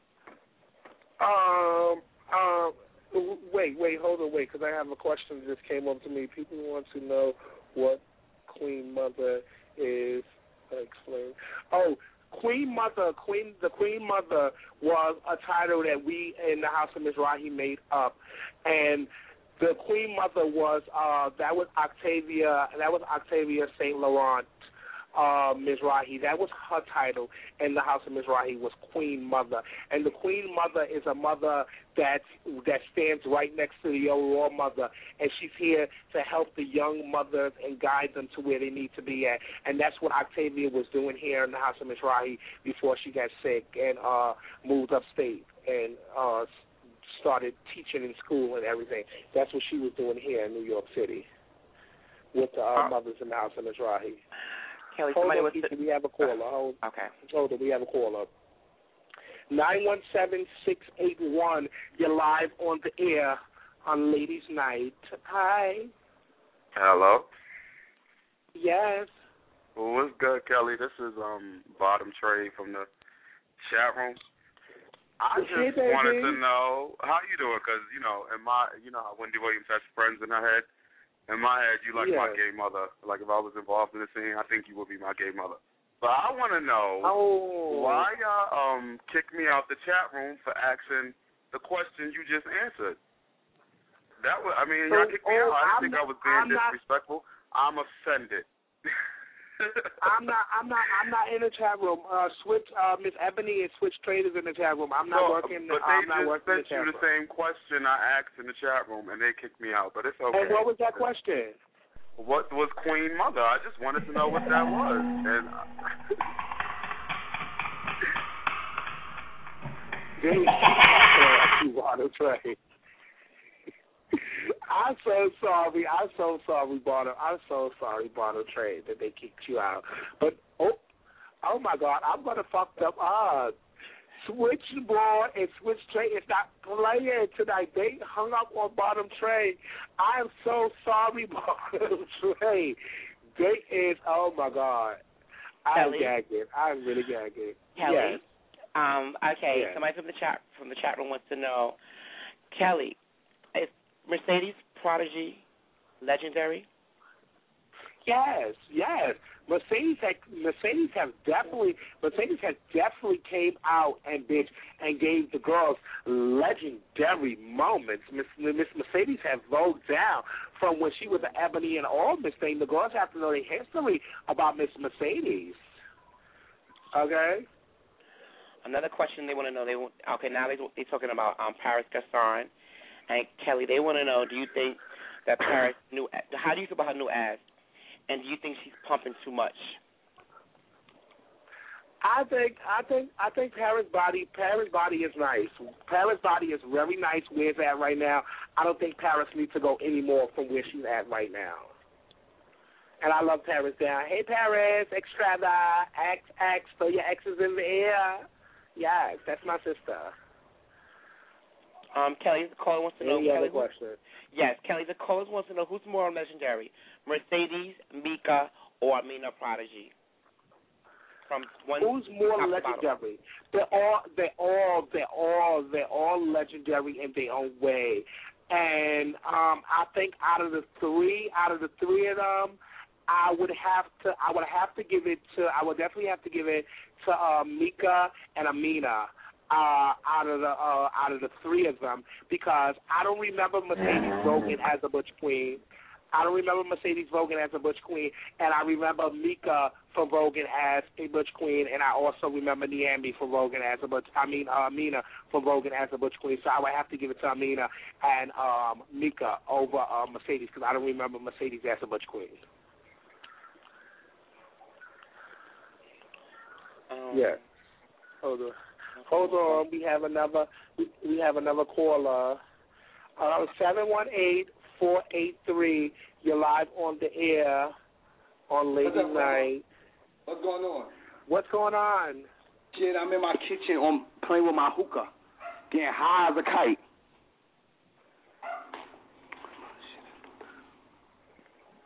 Um, um, wait, wait, hold on, wait, because I have a question that just came up to me. People want to know what Queen Mother is. Explain. Oh, Queen Mother, Queen, the Queen Mother was a title that we in the House of Mizrahi made up, and the Queen Mother was uh, that was Octavia, that was Octavia Saint Laurent uh, Mizrahi. That was her title in the House of Mizrahi, was Queen Mother, and the Queen Mother is a mother that that stands right next to the overall mother, and she's here to help the young mothers and guide them to where they need to be at, and that's what Octavia was doing here in the House of Mizrahi before she got sick and uh, moved upstate and uh, started teaching in school and everything. That's what she was doing here in New York City with the uh, mothers in the House of Mizrahi. Kelly, hold somebody on, was Keisha, we have a caller. Hold, okay. Hold on, we have a caller. nine one seven, six eight one. You're live on the air on Ladies Night. Hi. Hello. Yes. Well, what's good, Kelly? This is um Bottom Trade from the chat room. I hey, just baby. wanted to know how you doing, because you know, in my, you know, how Wendy Williams has friends in her head. In my head, you like yeah. my gay mother. Like if I was involved in the scene, I think you would be my gay mother. But I want to know oh. why y'all um kicked me out the chat room for asking the question you just answered. That was, I mean, so, y'all kicked me oh, out. I didn't I'm think not, I was being I'm disrespectful. Not, I'm offended. I'm not. I'm not. I'm not in the chat room. Uh, Switch, uh, Miss Ebony and Switch Traders in the chat room. I'm not so, working. But I'm they not just working sent in the you chat the room. same question I asked in the chat room, and they kicked me out. But it's okay. And what was that question? What was Queen Mother? I just wanted to know what that was. And you want to try. I'm so sorry. I'm so sorry, Barter. I'm so sorry, Barter Trade, that they kicked you out. But, oh, oh my God, I'm going to fuck up. Ah, Switchboard and Switch Trade is not playing tonight. They hung up on Bottom Trade. I'm so sorry, Bottom Trade. They is, oh my God. I'm Kelly? gagging. I'm really gagging. Kelly? Yes. Um, okay, yes. somebody from the chat from the chat room wants to know, Kelly, is Mercedes Prodigy legendary? Yes, yes. Mercedes had, Mercedes has definitely Mercedes has definitely came out and bitch and gave the girls legendary moments. Miss, Miss Mercedes has vogued down from when she was an Ebony and Almas thing. The girls have to know the history about Miss Mercedes. Okay. Another question they want to know. They want, okay now they they talking about um, Paris Garçon and Kelly. They want to know: do you think that Paris new? How do you feel about her new ass? And do you think she's pumping too much? I think I think I think Paris body Paris body is nice. Paris body is very nice where it's at right now. I don't think Paris needs to go any more from where she's at right now. And I love Paris down. Hey Paris, Extrada, X X, so your X is in the air. Yes, that's my sister. Um, Kelly, the caller wants to know. Any Kelly, other question? Yes, Kelly, the caller wants to know who's more legendary, Mercedes, Mika, or Amina Prodigy. From one Who's more top to legendary? They're all, they're all, they're all, they're all legendary in their own way. And um, I think out of the three, out of the three of them, I would have to, I would have to give it to, I would definitely have to give it to uh, Mika and Amina. Uh, out of the uh, out of the three of them, because I don't remember Mercedes Vogan as a butch queen. I don't remember Mercedes Vogan as a butch queen, and I remember Mika from Vogan as a butch queen, and I also remember Niambi from Vogan as a butch. I mean, uh, Amina from Vogan as a butch queen. So I would have to give it to Amina and um, Mika over uh, Mercedes, because I don't remember Mercedes as a butch queen. Um, yeah. Hold on. Hold on, we have another. We, we have another caller. Uh, seven one eight four eight three. You're live on the air on Lady What's up, Night. What's going on? What's going on? Shit, I'm in my kitchen on playing with my hookah, getting high as a kite.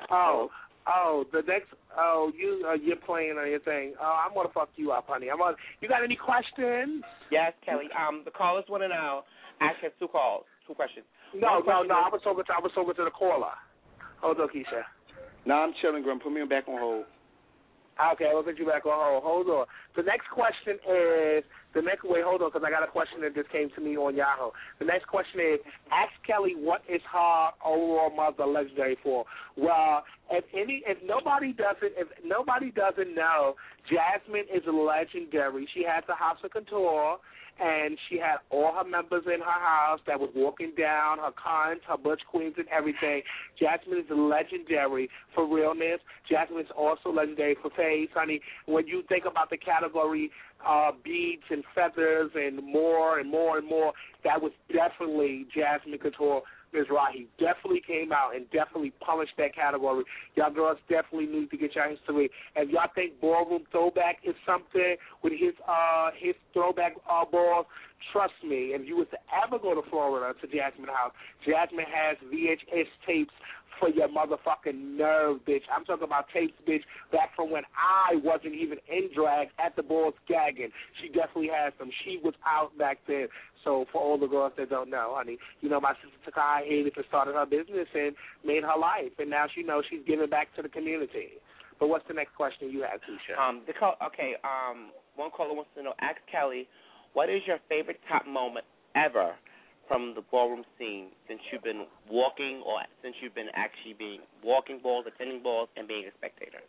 Oh, oh, the next. Oh, you uh, you're playing on your thing. Oh, I'm gonna fuck you up, honey. I'm on. You got any questions? Yes, Kelly. Um, the callers want to know. Actually, have two calls, two questions. No, One no, question no. is- I was talking. To, I was talking to the caller. Hold on, Keisha. No, I'm chilling, Grim. Put me back on hold. Okay, we'll put you back on hold. Hold on. The next question is the next. Wait, hold on, because I got a question that just came to me on Yahoo. The next question is: ask Kelly what is her overall mother legendary for. Well, if any, if nobody doesn't, if nobody doesn't know, Jasmine is legendary. She has the House of Couture, and she had all her members in her house that was walking down, her cons, her butch queens, and everything. Jasmine is legendary for realness. Jasmine is also legendary for face, honey. When you think about the category uh, beads and feathers and more and more and more, that was definitely Jasmine Couture. Miz Rahi definitely came out and definitely punished that category. Y'all girls definitely need to get your history. If y'all think Ballroom Throwback is something with his uh his throwback uh, balls, trust me, if you was to ever go to Florida to Jasmine House, Jasmine has V H S tapes for your motherfucking nerve, bitch. I'm talking about tapes, bitch, back from when I wasn't even in drag at the balls gagging. She definitely has them. She was out back then. So for all the girls that don't know, honey, you know, my sister Takai hated and started her business and made her life, and now she knows she's giving back to the community. But what's the next question you have, Keisha? Um, the call, okay, um, one caller wants to know, ask Kelly, what is your favorite top moment ever from the ballroom scene since you've been walking or since you've been actually being walking balls, attending balls, and being a spectator?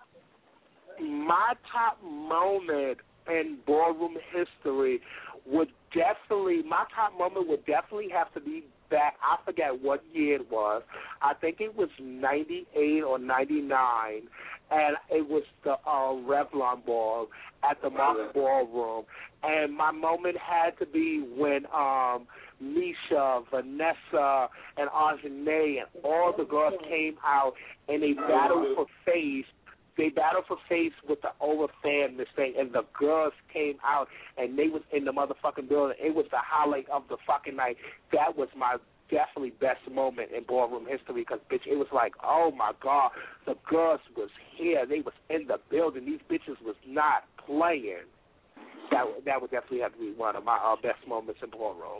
My top moment in ballroom history would definitely, my top moment would definitely have to be back, I forget what year it was. I think it was ninety-eight or ninety-nine, and it was the uh, Revlon Ball at the Mock Ballroom. And my moment had to be when um, Misha, Vanessa, and Arjane and all the girls came out and they battled for face. They battled for face with the over fan this thing, and the girls came out, and they was in the motherfucking building. It was the highlight of the fucking night. That was my definitely best moment in ballroom history because, bitch, it was like, oh, my God, the girls was here. They was in the building. These bitches was not playing. That, that would definitely have to be one of my uh, best moments in ballroom.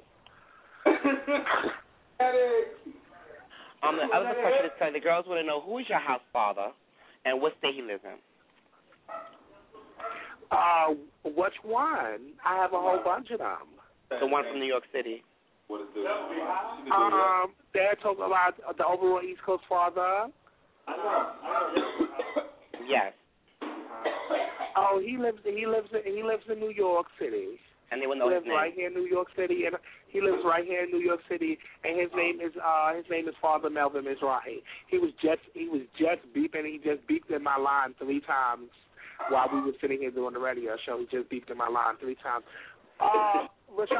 um, the other question is, the girls want to know, who is your house father? And what state he lives in? Uh, which one? I have a whole bunch of them. The one from New York City. Um, they're talking about the overall East Coast father. Yes. Oh, he lives. He lives. He lives in New York City. And they will He know his lives name. right here in New York City, and he lives right here in New York City. And his name is uh his name is Father Melvin Mizrahi. He was just he was just beeping. He just beeped in my line three times while we were sitting here doing the radio show. He just beeped in my line three times. Uh, Rashad,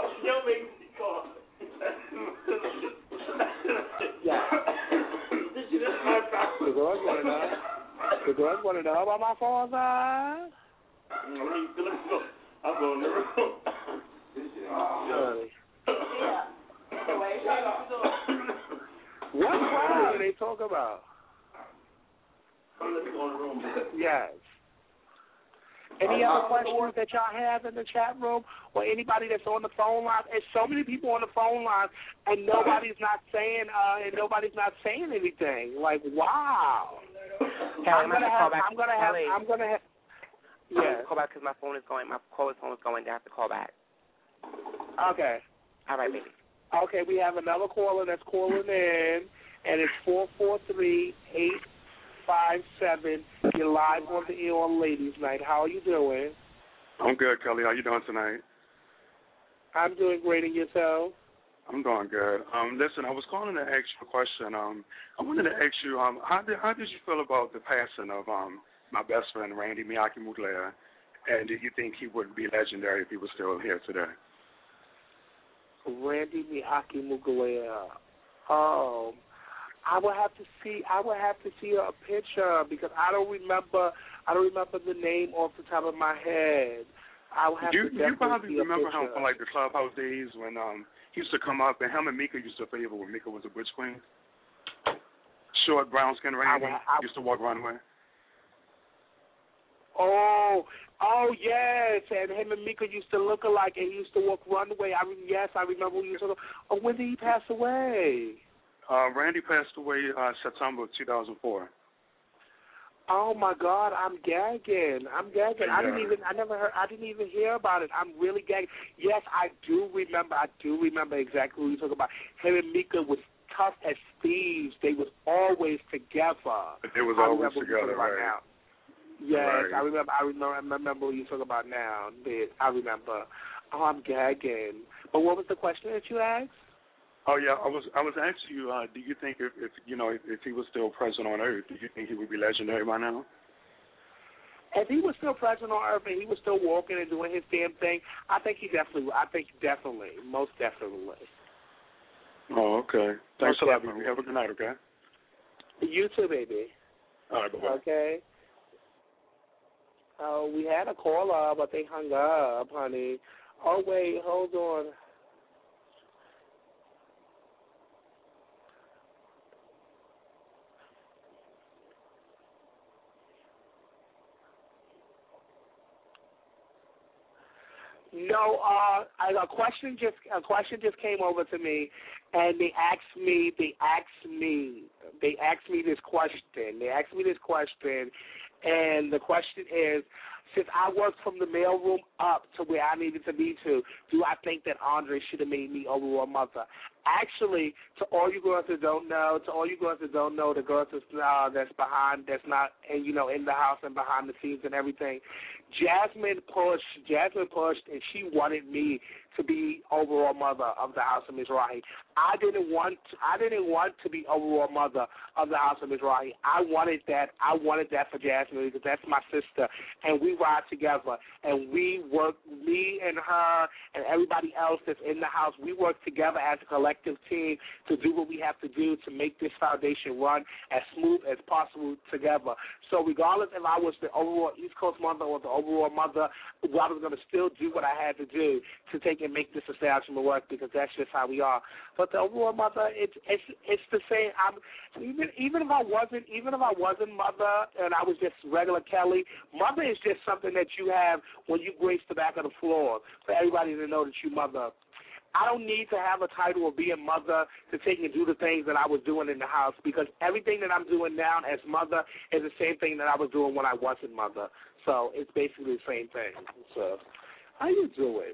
yeah. The girls want to know. The girls want to know about my father. I'm going to the room. What crowd do they talk about? Yes. Any other questions that y'all have in the chat room or anybody that's on the phone line? There's so many people on the phone line and nobody's not saying uh, and nobody's not saying anything. Like, wow. Kelly, I'm gonna have. back. I'm gonna have. Kelly. I'm gonna have. Yeah. I have Yeah. to call back because my phone is going. My caller's phone is going. I have to call back. Okay. All right, baby. Okay, we have another caller that's calling in, and it's four four three eight five seven. You're live on the air on Ladies Night. How are you doing? I'm good, Kelly. How you doing tonight? I'm doing great, and yourself? I'm doing good. Um, listen, I was calling to ask you a question. Um, I wanted to ask you, um, how did how did you feel about the passing of um my best friend Randy Miyake Mugler, and do you think he would be legendary if he was still here today? Randy Miyake Mugler. Um, I would have to see. I would have to see a picture because I don't remember. I don't remember the name off the top of my head. I would have Do to you, you probably see a remember picture. him from like the Clubhouse days when um he used to come up and him and Mika used to favor when Mika was a butch queen. short brown skin Randy I, I, used to walk runway. Oh, oh yes, and him and Mika used to look alike, and he used to walk runway. I mean, yes, I remember when he used to. Oh, when did he pass away? Uh, Randy passed away uh, September of two thousand four. Oh my God, I'm gagging. I'm gagging. Yeah. I didn't even. I never heard. I didn't even hear about it. I'm really gagging. Yes, I do remember. I do remember exactly what you talking about. Him and Mika was tough as thieves. They was always together. They was I always remember together, right? right? Now. Yes, right. I remember. I remember. I remember what you talking about now. I remember. Oh, I'm gagging. But what was the question that you asked? Oh yeah, I was I was asking you. Uh, do you think if, if you know if, if he was still present on Earth, do you think he would be legendary by now? If he was still present on Earth and he was still walking and doing his damn thing, I think he definitely. I think definitely, most definitely. Oh, okay. Thanks most a lot. definitely. Have a good night, okay? You too, baby. All right, bye-bye. Okay. Oh, we had a caller, but they hung up, honey. Oh wait, hold on. No, uh, a question just a question just came over to me, and they asked me, they asked me, they asked me this question. They asked me this question, and the question is, since I worked from the mailroom up to where I needed to be to, do I think that Andre should have made me overall mother? Actually, to all you girls that don't know, to all you girls that don't know, the girls that's, uh, that's behind, that's not, and you know, in the house and behind the scenes and everything, Jasmine pushed, Jasmine pushed, and she wanted me to be overall mother of the House of Mizrahi. I didn't want, to, I didn't want to be overall mother of the House of Mizrahi. I wanted that. I wanted that for Jasmine because that's my sister, and we ride together, and we work. Me and her and everybody else that's in the house, we work together as a collective team to do what we have to do to make this foundation run as smooth as possible together. So regardless if I was the overall East Coast mother or the overall mother, I was going to still do what I had to do to take and make this establishment work because that's just how we are. But the overall mother, it's it's it's the same. I'm, even even if I wasn't even if I wasn't mother and I was just regular Kelly, mother is just something that you have when you grace the back of the floor for everybody to know that you mother. I don't need to have a title of being mother to take and do the things that I was doing in the house because everything that I'm doing now as mother is the same thing that I was doing when I wasn't mother. So it's basically the same thing. So how you doing?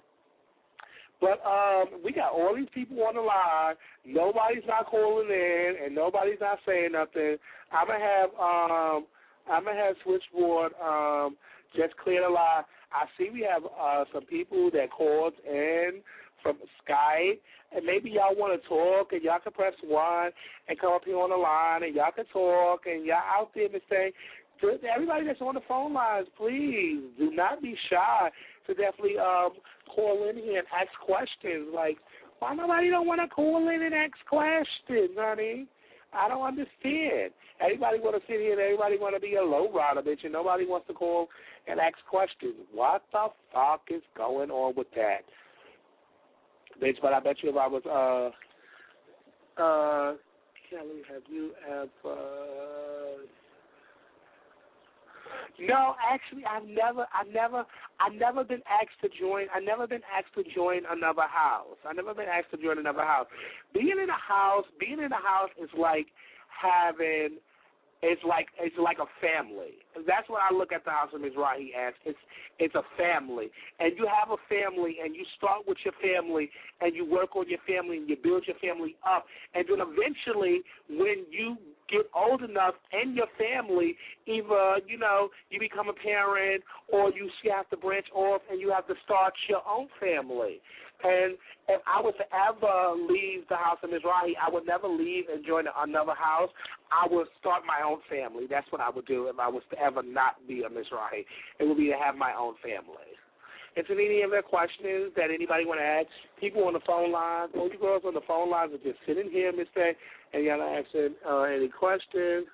But um, we got all these people on the line. Nobody's not calling in, and nobody's not saying nothing. I'm gonna have um, I'm gonna have switchboard um, just clear the line. I see we have uh, some people that called in from Skype, and maybe y'all want to talk, and y'all can press one and come up here on the line, and y'all can talk, and y'all out there to say. To everybody that's on the phone lines, please do not be shy to definitely um, call in here and ask questions. Like, why nobody don't want to call in and ask questions, honey? I don't understand. Everybody want to sit here and everybody want to be a low rider, bitch, and nobody wants to call and ask questions. What the fuck is going on with that? Bitch, but I bet you if I was, uh, uh, Kelly, have you ever... No, actually, I've never, I've never, I've never been asked to join. I've never been asked to join another house. I've never been asked to join another house. Being in a house, being in a house is like having, it's like it's like a family. That's what I look at the House of Mizrahi as. It's it's a family, and you have a family, and you start with your family, and you work on your family, and you build your family up, and then eventually, when you get old enough and your family, either, you know, you become a parent or you have to branch off and you have to start your own family. And if I was to ever leave the House of Mizrahi, I would never leave and join another house. I would start my own family. That's what I would do if I was to ever not be a Mizrahi. It would be to have my own family. Is there any other questions that anybody want to ask? People on the phone lines, all you girls on the phone lines are just sitting here, Miss Day, and y'all not asking uh, any questions.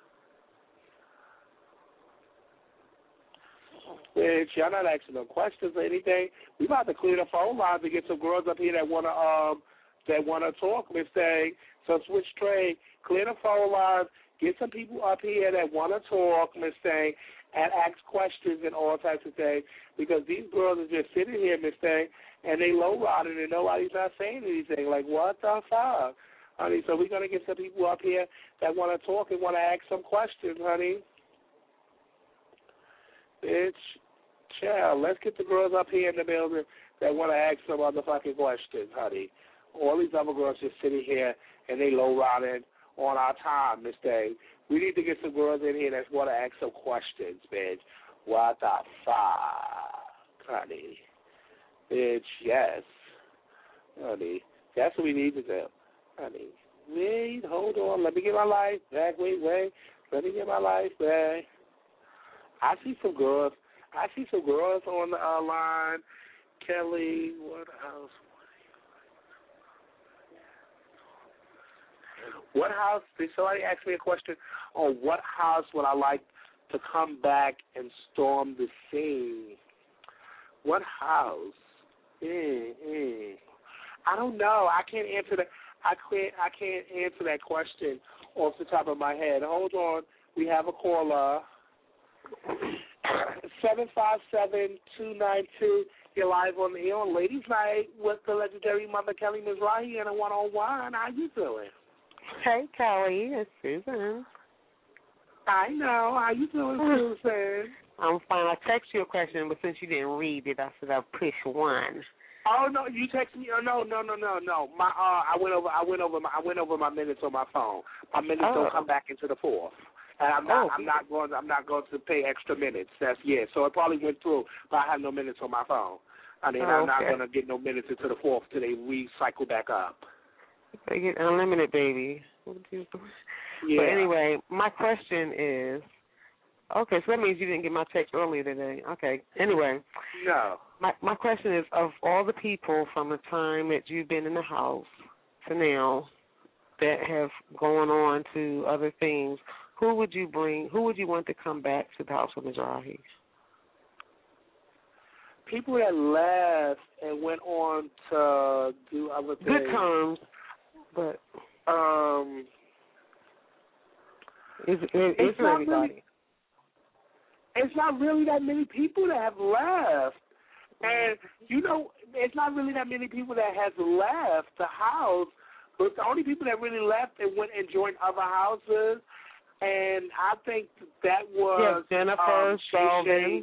Bitch, y'all not asking no questions or anything. We about to clear the phone lines to get some girls up here that wanna um that wanna talk, Miss Day. So switch trade, clear the phone lines, get some people up here that want to talk, Miss Thing, and ask questions and all types of things, because these girls are just sitting here, Miss Thing, and they low-riding and nobody's not saying anything. Like, what the fuck? Honey, so we're going to get some people up here that want to talk and want to ask some questions, honey. Bitch, child, let's get the girls up here in the building that want to ask some motherfucking questions, honey. All these other girls just sitting here and they low-riding on our time, Miss Thing. We need to get some girls in here that want to ask some questions, bitch. What the fuck, honey? Bitch, yes. Honey, that's what we need to do. Honey, wait, hold on. Let me get my life back. Wait, wait. Let me get my life back. I see some girls. I see some girls on the uh, line. Kelly, what else? What house, did somebody ask me a question on what house would I like to come back and storm the scene? What house? Mm, mm. I don't know. I can't answer that. I can't, I can't answer that question off the top of my head. Hold on. We have a caller. seven five seven, two nine two. You're live on the air on Ladies Night with the legendary Mother Kelly Mizrahi and a one-on-one. How you doing? Hey, Kelly, it's Susan. I know. How you doing, Susan? I'm fine. I texted you a question, but since you didn't read it, I said I'll push one. Oh no, you texted me. Oh no, no, no, no, no. My uh, I went over. I went over. My, I went over my minutes on my phone. My minutes oh. don't come back into the fourth, and I'm not. Oh. I'm not going. I'm not going to pay extra minutes. That's yeah. So it probably went through, but I have no minutes on my phone. I mean, oh, I'm not okay. going to get no minutes into the fourth till they recycle back up. They get unlimited, baby. Yeah. But anyway, my question is, okay, so that means you didn't get my text earlier today. Okay. Anyway. No. My my question is, of all the people from the time that you've been in the house to now that have gone on to other things, who would you bring, who would you want to come back to the house with Mizrahi? People that left and went on to do other things. Good terms, but um, is, is, it's is there not anybody? Really, it's not really that many people that have left, and you know, it's not really that many people that has left the house. But the only people that really left and went and joined other houses, and I think that was yes, Jennifer, um, Shay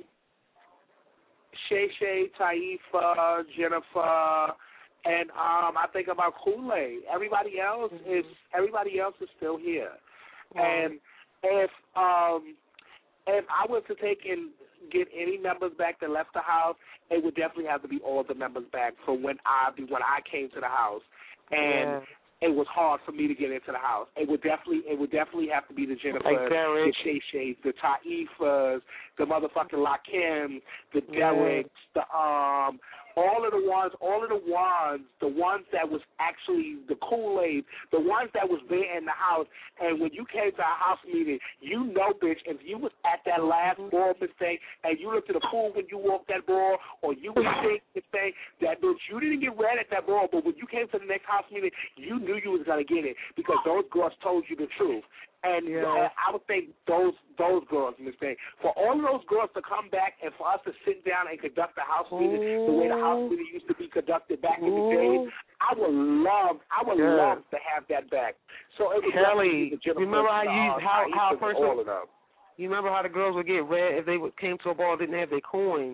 Shay, Shay, Taifa, Jennifer, and um, I think about Kool-Aid. Everybody else mm-hmm. is everybody else is still here. Mm-hmm. And if um, if I was to take and get any members back that left the house, it would definitely have to be all the members back from when I when I came to the house. And yeah. It was hard for me to get into the house. It would definitely, it would definitely have to be the Jennifers, like the Shay Shays, the Taifas, the motherfucking Lakim, the Derricks, the um, all of the ones, all of the ones, the ones that was actually the Kool-Aid, the ones that was there in the house. And when you came to our house meeting, you know, bitch, if you was at that last ball mistake and you looked at the pool when you walked that ball, or you was sick mistake, that bitch, you didn't get red at that ball, but when you came to the next house meeting, you knew you was gonna get it because those girls told you the truth. And yeah. I would think those those girls, Miss Thing, for all of those girls to come back and for us to sit down and conduct the house meeting Ooh. the way the house meeting used to be conducted back Ooh. in the day, I would love, I would yeah. love to have that back. So it would Kelly, the remember how you how how first all of them. You remember how the girls would get red if they would, came to a ball and didn't have their coins?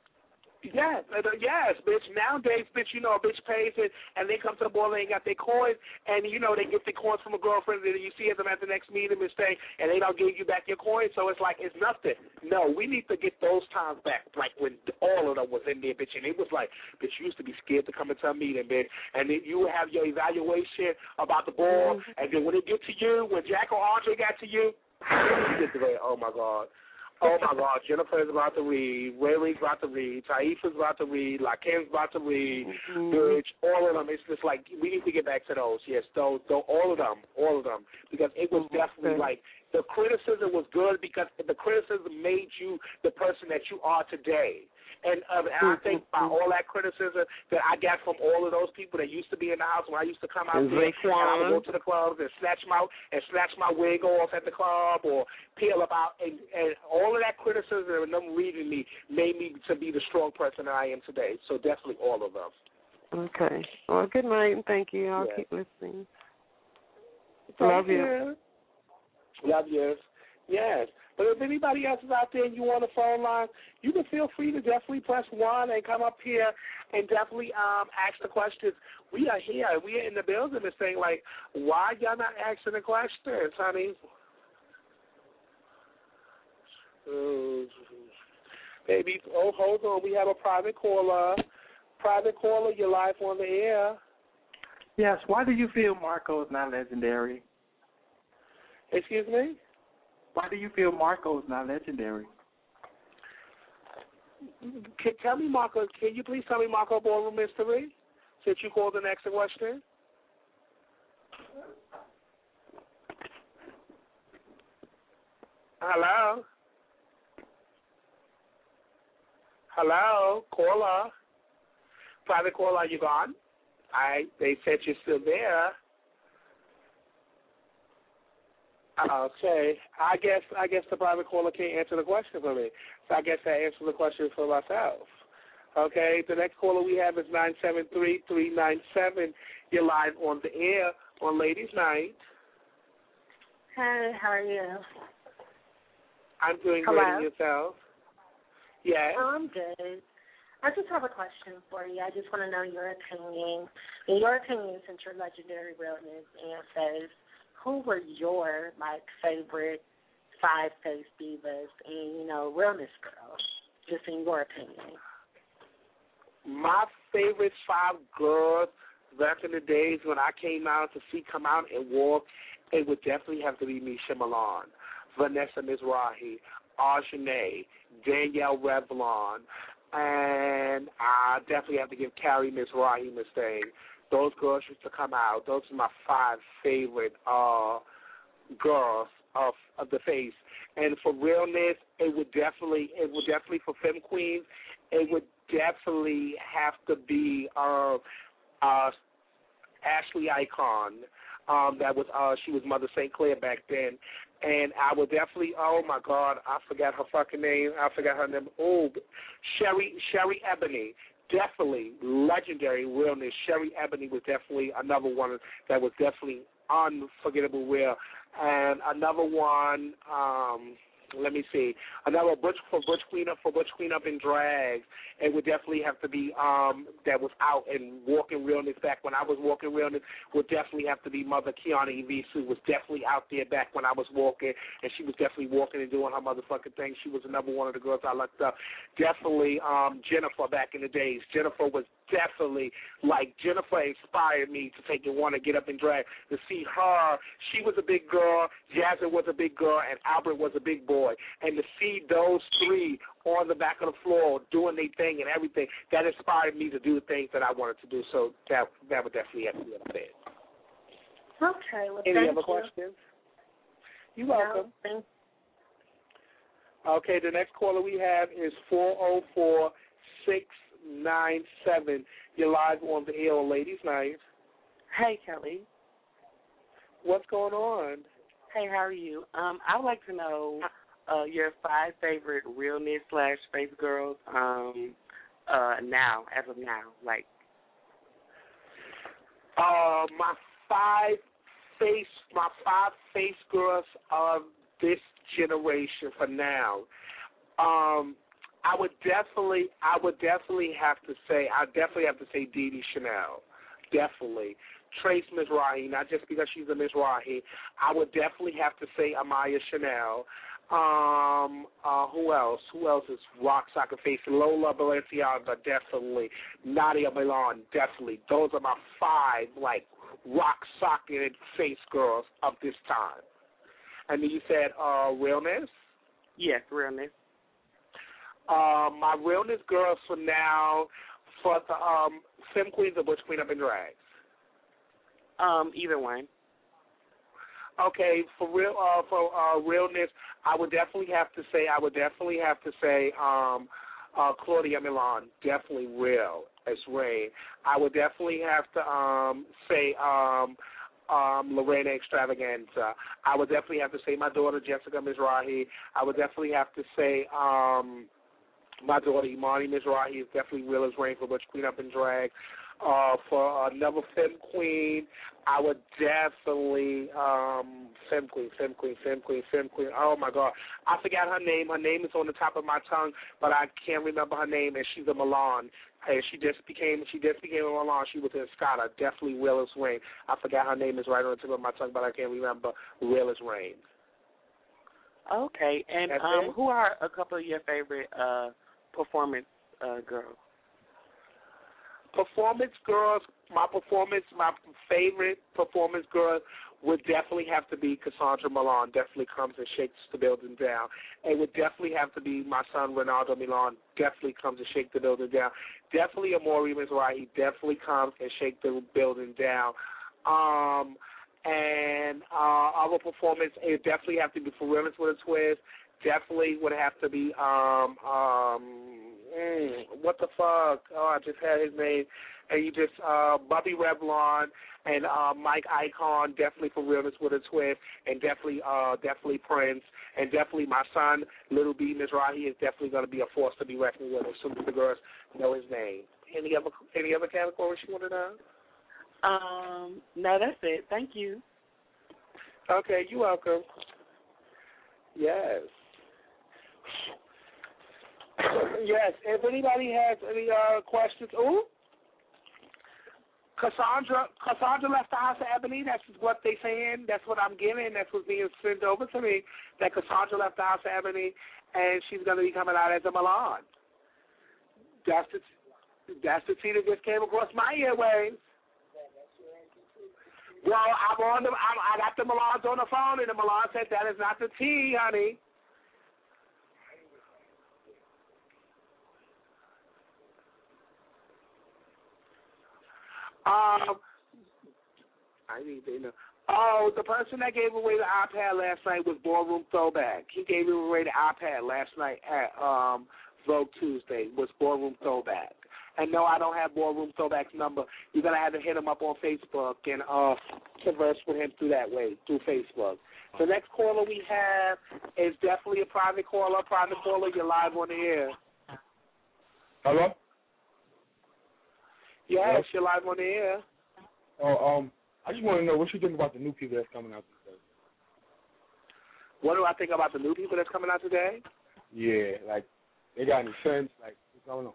Yes, yes, bitch. Nowadays, bitch, you know, a bitch pays it, and they come to the ball and they ain't got their coins, and, you know, they get their coins from a girlfriend, and you see them at the next meeting, Miss Thing, and they don't give you back your coins, so it's like, it's nothing. No, we need to get those times back, like when all of them was in there, bitch, and it was like, bitch, you used to be scared to come into a meeting, bitch, and then you would have your evaluation about the ball, and then when it get to you, when Jack or Andre got to you, you get the way, oh, my God. Oh, my God, Jennifer's about to read, Rayleigh's about to read, Taifa's about to read, Lakim's about to read, mm-hmm. bitch, all of them. It's just like, we need to get back to those, yes, those, those all of them, all of them, because it was definitely like, the criticism was good because the criticism made you the person that you are today. And, uh, and I think by all that criticism that I got from all of those people that used to be in the house when I used to come out And there Raekwon. and I would go to the clubs and snatch my and snatch my wig off at the club or peel about, and, and all of that criticism and them reading me made me to be the strong person that I am today. So definitely all of them. Okay. Well, good night and thank you. I'll Yeah. keep listening. Thank Love you. Love you. Yes. But if anybody else is out there and you on the phone line, you can feel free to definitely press one and come up here and definitely um, ask the questions. We are here. We are in the building and saying, like, why y'all not asking the questions, honey? Uh, baby, oh, hold on. We have a private caller. Private caller, you're live on the air. Yes, why do you feel Marco is not legendary? Excuse me? Why do you feel Marco is not legendary? Can, tell me, Marco, can you please tell me Marco Ballroom Mystery, since you called the next question? Hello? Hello? Caller? Private caller, are you gone? I, they said you're still there. Okay, I guess I guess the private caller can't answer the question for me, so I guess I answer the question for myself. Okay, the next caller we have is nine seven three, three nine seven. You're live on the air on Ladies Night. Hi, how are you? I'm doing Hello? great, and yourself? Yes. Oh, I'm good. I just have a question for you. I just want to know your opinion. In your opinion, since you're legendary realness and says, who were your like favorite five face divas and, you know, realness girls, just in your opinion? My favorite five girls back in the days when I came out to see come out and walk, it would definitely have to be Misha Milan, Vanessa Mizrahi, Arjane, Danielle Revlon, and I definitely have to give Carrie Mizrahi Mustang. Those girls used to come out. Those are my five favorite uh, girls of of the face. And for realness, it would definitely, it would definitely for Femme Queens, it would definitely have to be uh, uh, Ashley Icon. Um, that was uh, she was Mother Saint Clair back then. And I would definitely, oh, my God, I forgot her fucking name. I forgot her name. Oh, Sherry Sherry Ebony. Definitely legendary realness. Sherry Ebony was definitely another one that was definitely unforgettable real. And another one, um, let me see, another Butch for Butch Queen Up for Butch Queen Up in Drag. It would definitely have to be um, that was out and walking realness back when I was walking realness. Would definitely have to be Mother Kiana Evisu, was definitely out there back when I was walking, and she was definitely walking and doing her motherfucking thing. She was another one of the girls I looked up. Definitely um, Jennifer back in the days. Jennifer was definitely, like, Jennifer inspired me to take and want to get up and drag. To see her, she was a big girl, Jasmine was a big girl, and Albert was a big boy. And to see those three on the back of the floor doing their thing and everything, that inspired me to do the things that I wanted to do. So that that would definitely have to be what I did. Okay. Well, Any thank other you. questions? You're welcome. No, thank Okay, the next caller we have is four oh four, six nine seven. You're live on the air on Ladies Night. Hey, Kelly. What's going on? Hey, how are you? Um, I would like to know uh, your five favorite realness slash face girls um, uh, now, as of now, like. Uh, my five face, my five face girls of this generation for now. Um, I would definitely, I would definitely have to say, I definitely have to say Dee Dee Chanel, definitely. Trace Mizrahi, not just because she's a Mizrahi. I would definitely have to say Amaya Chanel. Um, uh, who else? Who else is rock soccer face? Lola Balenciaga, definitely. Nadia Milan, definitely. Those are my five, like, rock soccer face girls of this time. And then you said uh, realness? Yes, realness. Uh, my realness girls for now, for the um, Femme Queens or Butch Queen Up in Drag? Um, either one. Okay, for real, uh, for uh, realness, I would definitely have to say, I would definitely have to say, um, uh, Claudia Milan, definitely real as rain. I would definitely have to um, say um, um, Lorena Extravaganza. I would definitely have to say my daughter Jessica Mizrahi. I would definitely have to say um, my daughter Imani Mizrahi is definitely real as rain for Butch Queen Up and Drag. Uh, for another Femme Queen, I would definitely um, Femme Queen, Femme Queen, Femme Queen, Femme Queen. Oh my God, I forgot her name. Her name is on the top of my tongue, but I can't remember her name. And she's a Milan. And she just became she just became a Milan. She was in Scotta. Definitely real as rain. I forgot her name is right on the tip of my tongue, but I can't remember. Real as rain. Okay, and That's um, it? who are a couple of your favorite uh, performance uh, girls? Performance girls, my performance, my favorite performance girl would definitely have to be Cassandra Milan. Definitely comes and shakes the building down. It would definitely have to be my son Ronaldo Milan. Definitely comes and shake the building down. Definitely Amori Mizrahi. Definitely comes and shake the building down. Um, and uh, our performance, it definitely have to be For Realness with a Twist. Definitely would have to be um um mm, what the fuck? Oh, I just had his name, and you just uh Bubby Revlon and uh Mike Icon. Definitely For Realness with a Twist, and definitely uh definitely Prince, and definitely my son Little B Mizrahi is definitely going to be a force to be reckoned with as soon as the girls know his name. Any other any other categories you want to know? Um, no, that's it. Thank you. Okay, you're welcome. Yes. Yes, if anybody has any uh, questions, ooh, Cassandra, Cassandra left the House of Ebony. That's what they saying. That's what I'm getting. That's what's being sent over to me. That Cassandra left the House of Ebony, and she's going to be coming out as a Milan. That's the that's the tea that just came across my airwaves. Well, I'm on the. I'm, I got the Milans on the phone, and the Milan said that is not the tea, honey. Um, I need to know. Oh, the person that gave away the iPad last night was Ballroom Throwback. He gave away the iPad last night at um, Vogue Tuesday. Was Ballroom Throwback. And no, I don't have Ballroom Throwback's number. You're gonna have to hit him up on Facebook and uh, converse with him through that way, through Facebook. The next caller we have is definitely a private caller. Private caller, you're live on the air. Hello? Yes, Hello? you're live on the air. Oh, um, I just want to know what you think about the new people that's coming out today. What do I think about the new people that's coming out today? Yeah, like, they got any sense? Like, what's going on?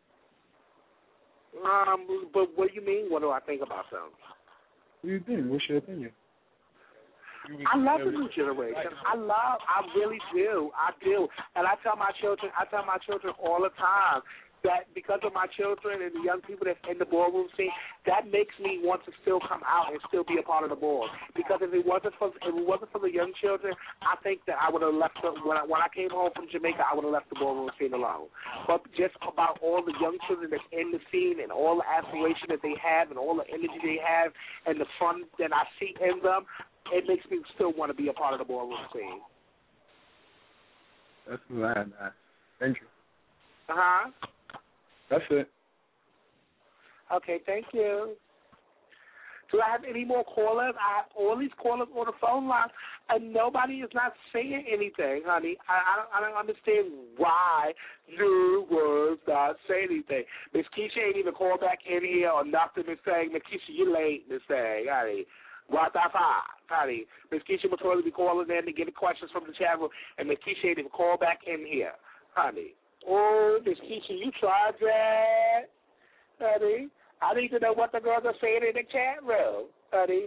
Um, but what do you mean? What do I think about them? What do you think? What's your opinion? I love the new generation. I love, I really do. I do. And I tell my children, I tell my children all the time that because of my children and the young people that's in the ballroom scene, that makes me want to still come out and still be a part of the ball. Because if it wasn't for if it wasn't for the young children, I think that I would have left the, when I when I came home from Jamaica, I would have left the ballroom scene alone. But just about all the young children that's in the scene and all the aspiration that they have and all the energy they have and the fun that I see in them, it makes me still want to be a part of the ballroom scene. That's mad, man. Thank you. Uh huh. That's it. Okay, thank you. Do I have any more callers? I have all these callers on the phone line, and nobody is not saying anything, honey. I, I, don't, I don't understand why you was not saying anything. Miss Keisha ain't even called back in here or nothing. Miss saying, Miss Keisha, you late, Miss saying, honey. What the fuck, honey? Miss Keisha was supposed to be calling in to get the questions from the chat room, and Miss Keisha ain't even called back in here, honey. Oh, Miss Keisha, you tried that, honey. I need to know what the girls are saying in the chat room, honey.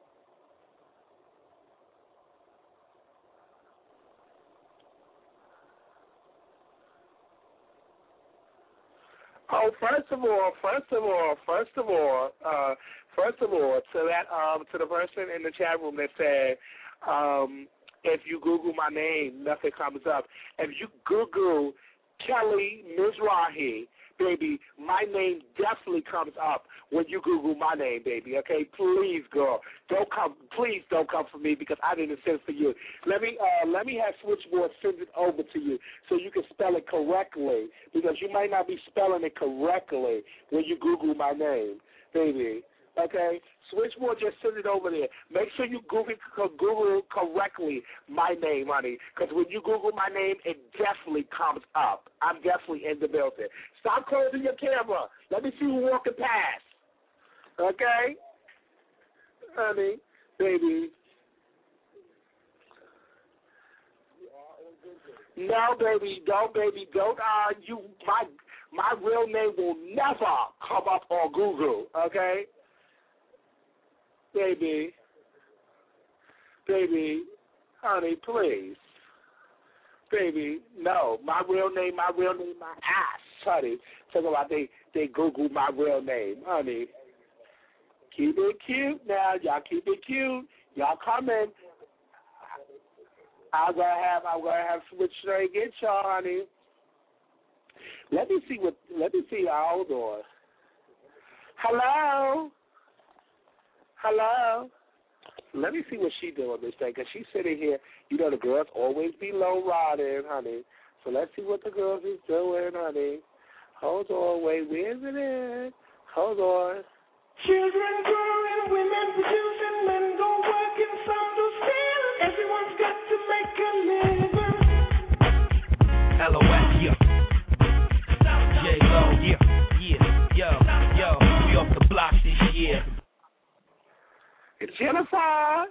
Oh, first of all, first of all, first of all, uh, first of all, to that, um, to the person in the chat room that said, um, if you Google my name, nothing comes up. If you Google Kelly Mizrahi, baby, my name definitely comes up when you Google my name, baby, okay? Please, girl, don't come, please don't come for me because I didn't send for you. Let me uh, let me have Switchboard send it over to you so you can spell it correctly because you might not be spelling it correctly when you Google my name, baby, okay? Switchboard, just send it over there. Make sure you Google, Google correctly my name, honey, because when you Google my name, it definitely comes up. I'm definitely in the building. Stop closing your camera. Let me see you walking past. Okay? Honey, baby. No, baby, don't, baby, don't. Uh, you, my, my real name will never come up on Google, okay? Baby, baby, honey, please. Baby, no, my real name, my real name, my ass, honey. Talk about they, they Google my real name, honey. Keep it cute now, y'all keep it cute. Y'all coming. I'm gonna have, I'm gonna have Switch straight get y'all, honey. Let me see what, let me see, hold on. Hello? Hello? Let me see what she doing this day, because she's sitting here. You know the girls always be low riding, honey. So let's see what the girls is doing, honey. Hold on, wait, where's it in? Hold on. Children growing, women producing, men go working, some do stealing. Everyone's got to make a living. L O S, yeah. J-Lo, yeah, yeah, yo, yo. We off the block this year. Jennifer.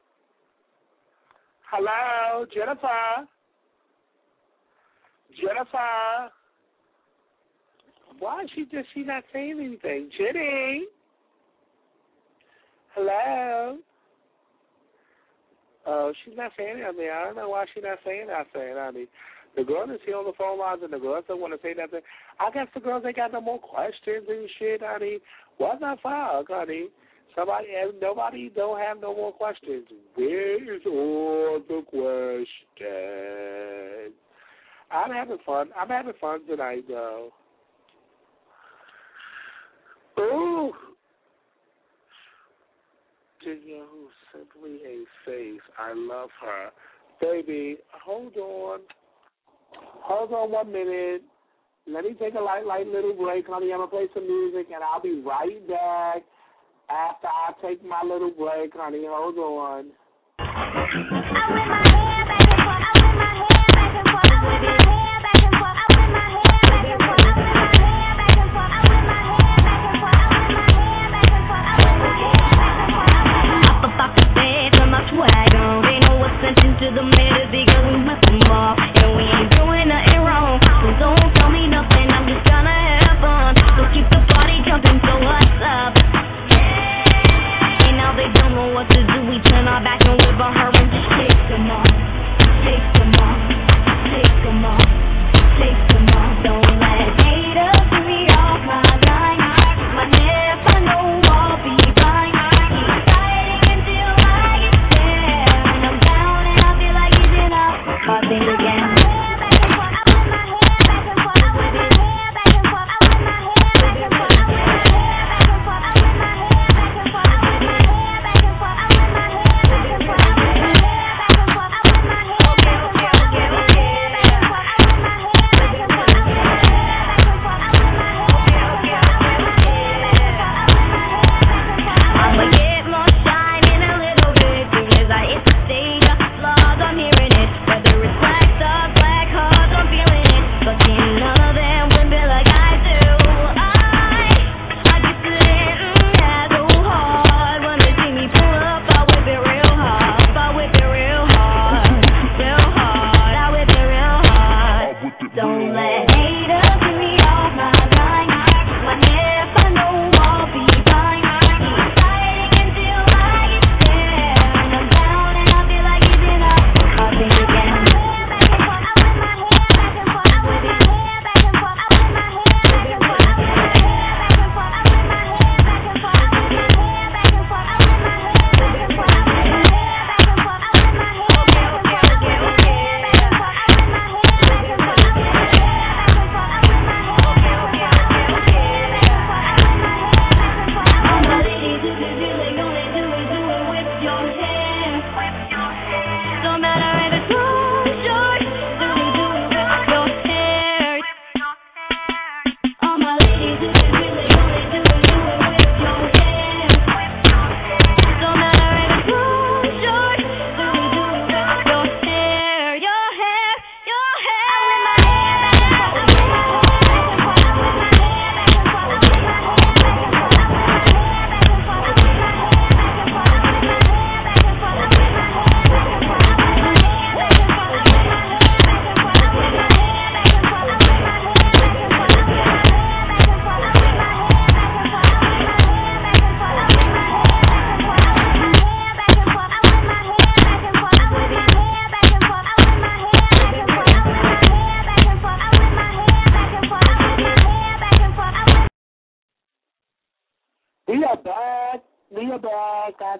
Hello, Jennifer. Jennifer. Why is she just she not saying anything? Jenny. Hello. Oh, she's not saying anything. I don't know why she's not saying anything, honey. The girl is here on the phone lines and the girls don't want to say nothing. I guess the girls ain't got no more questions and shit, honey. What the fuck, honey? Somebody, nobody don't have no more questions. Where is all the questions? I'm having fun. I'm having fun tonight, though. Ooh. Virginia, who's simply a face. I love her. Baby, hold on. Hold on one minute. Let me take a light, light little break, honey. I'm going to play some music, and I'll be right back. After I take my little break, honey, hold on. I whip my hair back and forth. I whip my hair back and forth. I whip my hair back and forth. I whip my hair back and forth. I whip my hair back and forth. I whip my hair back and forth. I whip my hair back and forth. I whip my hair back and forth. Up off the bed with my swag on. They know what's sent into the middle because we whip them off. And we ain't doing nothing wrong. So don't tell me nothing. I'm just gonna have fun. So keep the party jumping. So what's up? They don't know what to do. We turn our back and whip on her and just take them off, take them off, take them off, take them off. Don't let haters see me off my line. My nest, I know I'll be fine. Keep fighting until I get there. And I'm down and I feel like it's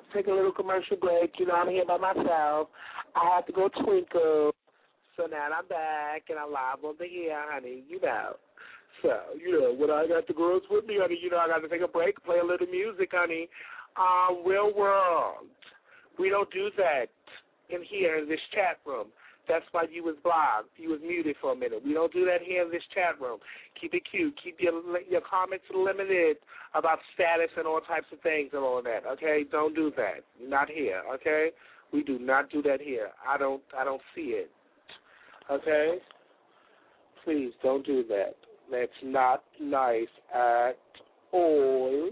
take a little commercial break. You know, I'm here by myself. I have to go twinkle. So now I'm back, and I'm live on the air, honey. You know. So, you know, when I got the girls with me, honey, you know, I got to take a break, play a little music, honey. Um, real world. We don't do that in here in this chat room. That's why you was blocked. You was muted for a minute. We don't do that here in this chat room. Keep it cute. Keep your your comments limited about status and all types of things and all of that. Okay, don't do that. Not here. Okay, we do not do that here. I don't. I don't see it. Okay, please don't do that. That's not nice at all.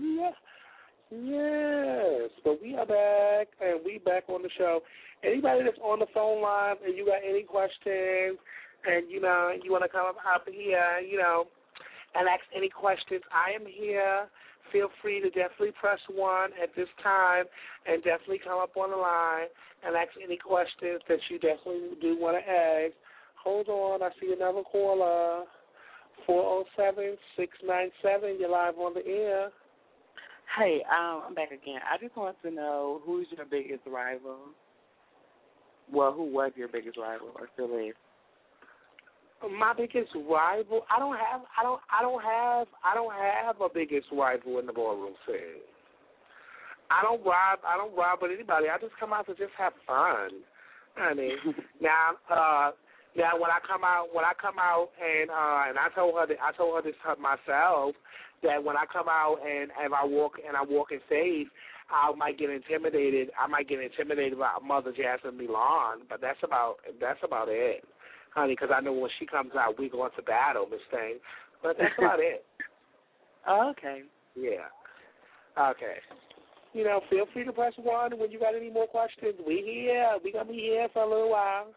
Yes, but we are back, and we back on the show. Anybody that's on the phone line and you got any questions and, you know, you want to come up here, you know, and ask any questions, I am here. Feel free to definitely press one at this time and definitely come up on the line and ask any questions that you definitely do want to ask. Hold on, I see another caller. four oh seven, six nine seven, you're live on the air. Hey, um, I'm back again. I just want to know who's your biggest rival? Well, who was your biggest rival or still is? My biggest rival? I don't have. I don't. I don't have. I don't have a biggest rival in the ballroom scene. I don't rob. I don't rob with anybody. I just come out to just have fun. I mean, now, uh, now when I come out, when I come out, and uh, and I told her that I told her this myself that when I come out and and I walk and I walk in faith, I might get intimidated. I might get intimidated by Mother Jasmine Milan, but that's about that's about it, honey. Because I know when she comes out, we going to battle, Miss Thing. But that's about it. Oh, okay. Yeah. Okay. You know, feel free to press one when you got any more questions. We here. We gonna be here for a little while.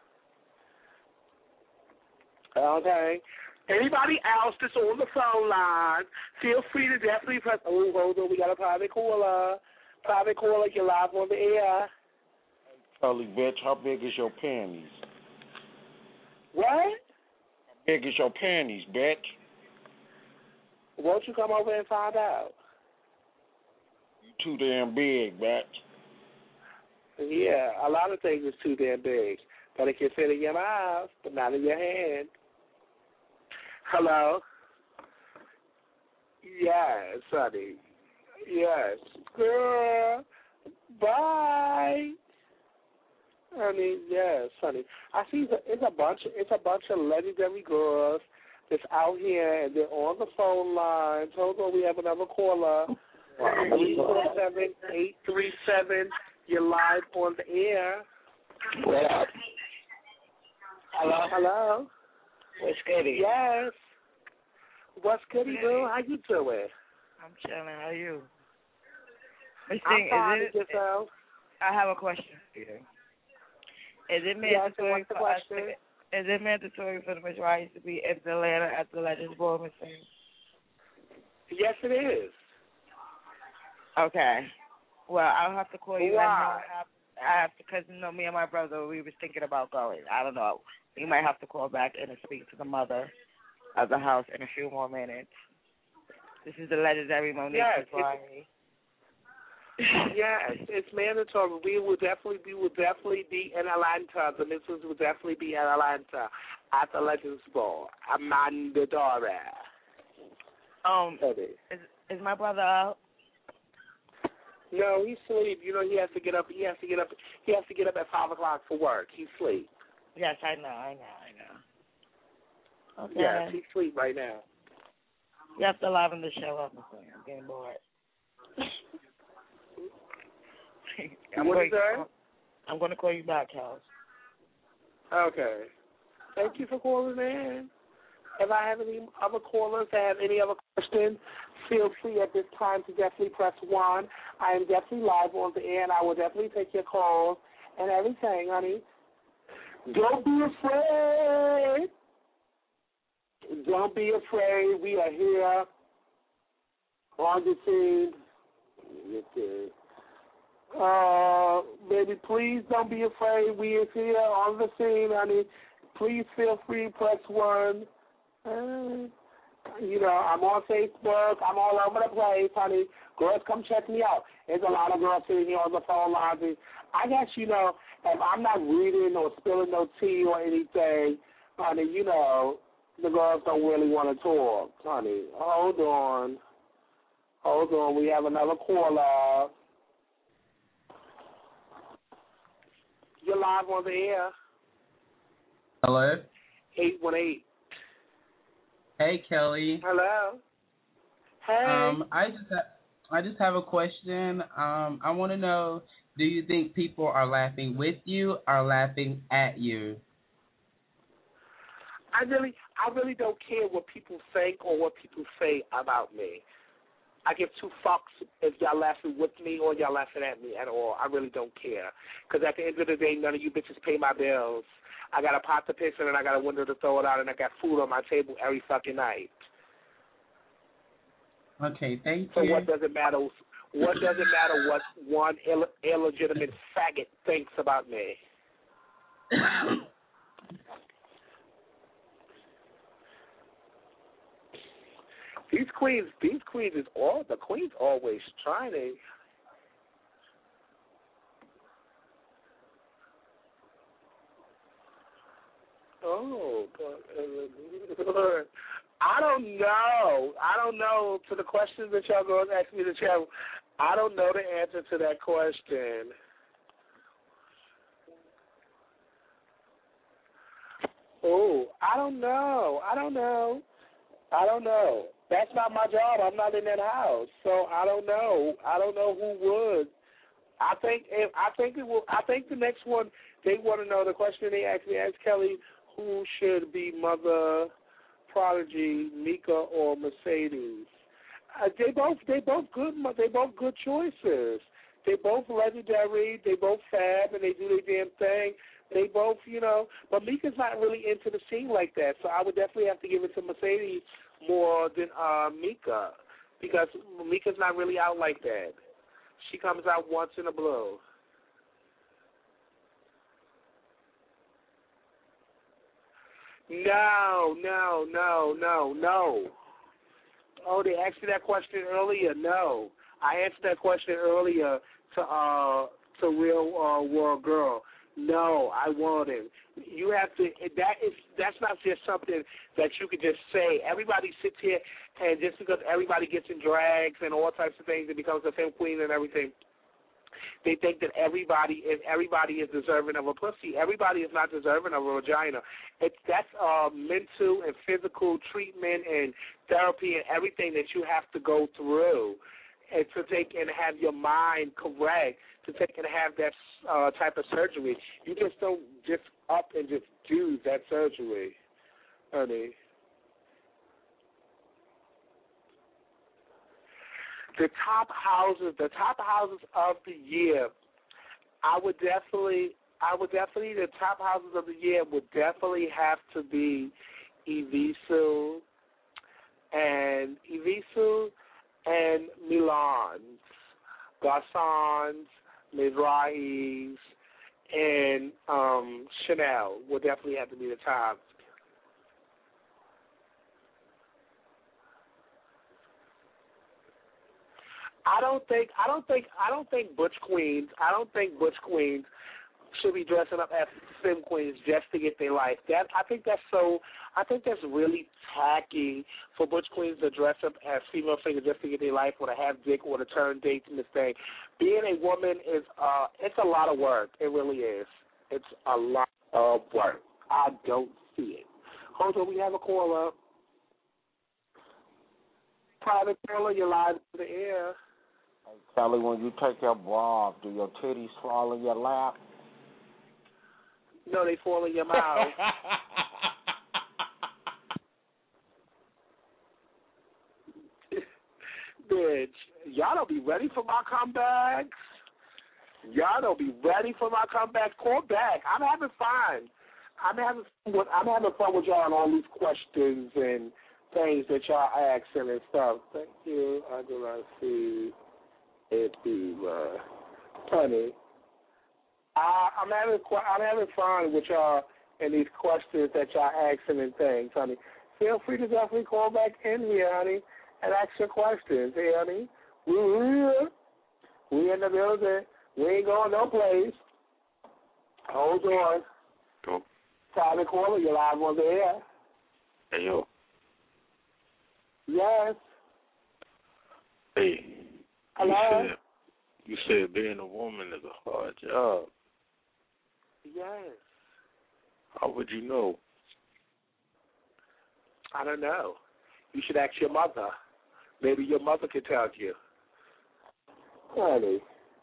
Okay. Anybody else that's on the phone line, feel free to definitely press. Oh, hold on. We got a private caller. Private caller, you're live on the air. Charlie, bitch, how big is your panties? What? How big is your panties, bitch? Won't you come over and find out? You too damn big, bitch. Yeah, a lot of things is too damn big. But it can fit in your mouth, but not in your hand. Hello? Yes, honey. Yes. Girl, bye. Honey, yes, honey. I see the, it's a bunch of, it's a bunch of legendary girls that's out here and they're on the phone line. Hold on, we have another caller. eight four seven, eight three seven, you're live on the air. What up? Hello? Hello? What's goody? Yes. What's goody, boo? How you doing? I'm chilling. How are you? Miss I'm Thing, fine is with it, yourself. I have a question for you. Is it Yes, mandatory what's the for us question? to, is it mandatory for the Miss Rice to be in Atlanta at the Legends Ball, Miss Thing? Yes, it is. Okay. Well, I'll have to call you. Why? And I have, I have to, because you know, me and my brother, we was thinking about going. I don't know. You might have to call back and speak to the mother of the house in a few more minutes. This is the legendary Monique Yes, Friday. Yes, it's mandatory. We will definitely, we will definitely be in Atlanta. The missus will definitely be in Atlanta at the Legends Ball. Amanda Dora. Um, is is my brother out? No, he's asleep. You know, he has to get up. He has to get up. He has to get up at five o'clock for work. He's asleep. Yes, I know, I know, I know. Okay. Yes, he's asleep right now. You have to liven the show up, Miss Thing. I'm getting bored. I'm What going, is that? I'm going to call you back, Charles. Okay. Thank you for calling in. If I have any other callers that have any other questions, feel free at this time to definitely press one. I am definitely live on the air, and I will definitely take your calls and everything, honey. Don't be afraid. Don't be afraid. We are here on the scene. Okay. Uh, baby, please don't be afraid. We is here on the scene, honey. Please feel free, press one. Uh, You know, I'm on Facebook. I'm all over the place, honey. Girls, come check me out. There's a lot of girls sitting here on the phone lines. I guess, you know, if I'm not reading or spilling no tea or anything, honey, you know, the girls don't really want to talk, honey. Hold on. Hold on. We have another caller. You're live on the air. Hello. eight one eight. Hey, Kelly. Hello. Hey. Um, I just ha- I just have a question. Um, I want to know, do you think people are laughing with you or laughing at you? I really, I really don't care what people think or what people say about me. I give two fucks if y'all laughing with me or y'all laughing at me at all. I really don't care. Because at the end of the day, none of you bitches pay my bills. I got a pot to piss in and I got a window to throw it out and I got food on my table every fucking night. Okay, thank so you. So what does it matter? What does it matter what one Ill- illegitimate faggot thinks about me? These queens, these queens is all the queens always trying to. Oh, God. I don't know. I don't know. To the questions that y'all girls ask me to chat, I don't know the answer to that question. Oh, I don't know. I don't know. I don't know. That's not my job. I'm not in that house, so I don't know. I don't know who would. I think if I think it will. I think the next one they want to know the question they asked me. Asked Kelly, who should be Mother Prodigy, Mika or Mercedes? Uh, they both. They both good. They both good choices. They both legendary. They both fab, and they do their damn thing. They both, you know. But Mika's not really into the scene like that, so I would definitely have to give it to Mercedes more than uh, Mika, because Mika's not really out like that. She comes out once in a blue. No, no, no, no, no. Oh, they asked me that question earlier. No, I answered that question earlier to uh to Real uh, World Girl. No, I want him. You have to. That is. That's not just something that you could just say. Everybody sits here, and just because everybody gets in drags and all types of things, it becomes a femme queen and everything. They think that everybody is everybody is deserving of a pussy. Everybody is not deserving of a vagina. It's that's uh, mental and physical treatment and therapy and everything that you have to go through, and to take and have your mind correct, to take and have that uh, type of surgery. You just don't just up and just do that surgery, honey. The top houses, the top houses of the year, I would definitely, I would definitely, the top houses of the year would definitely have to be Evisu and Evisu and Milan's, Garçons, Mizrahis, and um, Chanel would definitely have to be the top. I don't think I don't think I don't think Butch Queens I don't think Butch Queens should be dressing up as femme queens just to get their life. That I think that's so I think that's really tacky for Butch Queens to dress up as female figures just to get their life or to have dick or to turn dates and this thing. Being a woman is uh it's a lot of work. It really is. It's a lot of work. I don't see it. Hold on, we have a call up. Private caller, you're live in the air. Hey, Kelly, when you take your bra off, do your titties fall in your lap? No, they fall in your mouth. Bitch, y'all don't be ready for my comebacks. Y'all don't be ready for my comeback. Call back. I'm having fun. I'm having fun with, I'm having fun with y'all on all these questions and things that y'all asking and stuff. Thank you. I do not see it be uh, funny. I, I'm having I'm having fun with y'all and these questions that y'all asking and things, honey. feel free to definitely call back in here, honey, and ask your questions. Hey, honey, we here. We in the building. We ain't going no place. Hold on. Go. Private caller, you're live on the air. Hey, yo. Yes. Hey. Hello? You said, you said being a woman is a hard job. Yes. How would you know? I don't know. You should ask your mother. Maybe your mother can tell you. Honey.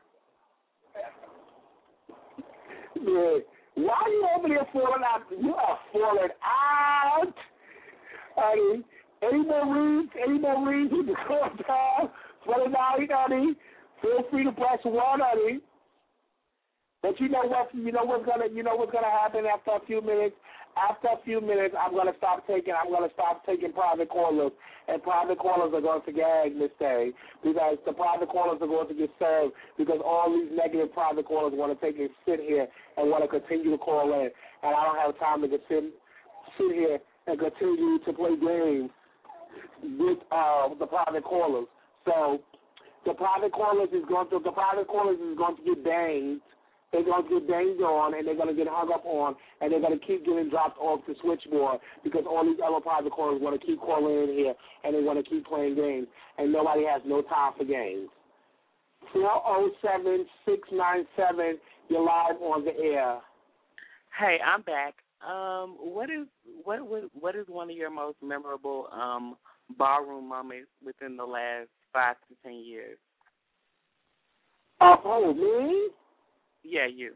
Yeah. Why are you over there falling out? You are falling out. Honey. Any more reads? Any more reads with the call time for the night, honey? Feel free to press one, honey. But you know what? You know what's gonna. You know what's gonna happen after a few minutes. After a few minutes, I'm gonna stop taking. I'm gonna stop taking private callers, and private callers are going to gag Miss Day because the private callers are going to get served because all these negative private callers want to take and sit here and want to continue to call in, and I don't have time to get sit, sit here and continue to play games with uh, the private callers. So the private callers is going to the private callers is going to get banged. They're going to get banged on, and they're going to get hung up on, and they're going to keep getting dropped off the switchboard because all these other private callers want to keep calling in here, and they want to keep playing games, and nobody has no time for games. four oh seven, six nine seven, you're live on the air. Hey, I'm back. Um, what is what what what is one of your most memorable um ballroom moments within the last five to ten years? Oh, me? Yeah, you.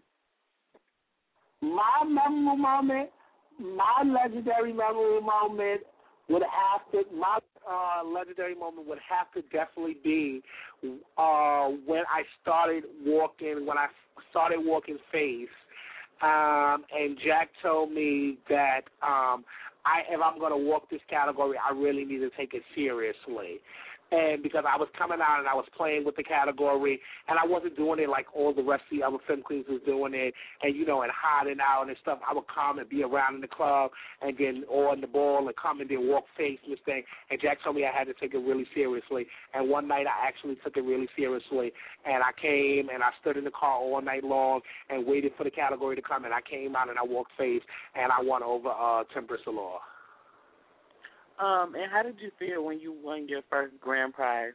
My memorable moment, my legendary memorable moment would have to, my uh, legendary moment would have to definitely be uh, when I started walking, when I started walking face, um, and Jack told me that um, I, if I'm going to walk this category, I really need to take it seriously. And because I was coming out and I was playing with the category, and I wasn't doing it like all the rest of the other film queens was doing it, and, you know, and hiding out and stuff. I would come and be around in the club and then on the ball and come and then walk face this thing. And Jack told me I had to take it really seriously. And one night I actually took it really seriously. And I came and I stood in the car all night long and waited for the category to come. And I came out and I walked face, and I won over uh, Tim Bristolaw. Um, and how did you feel when you won your first grand prize?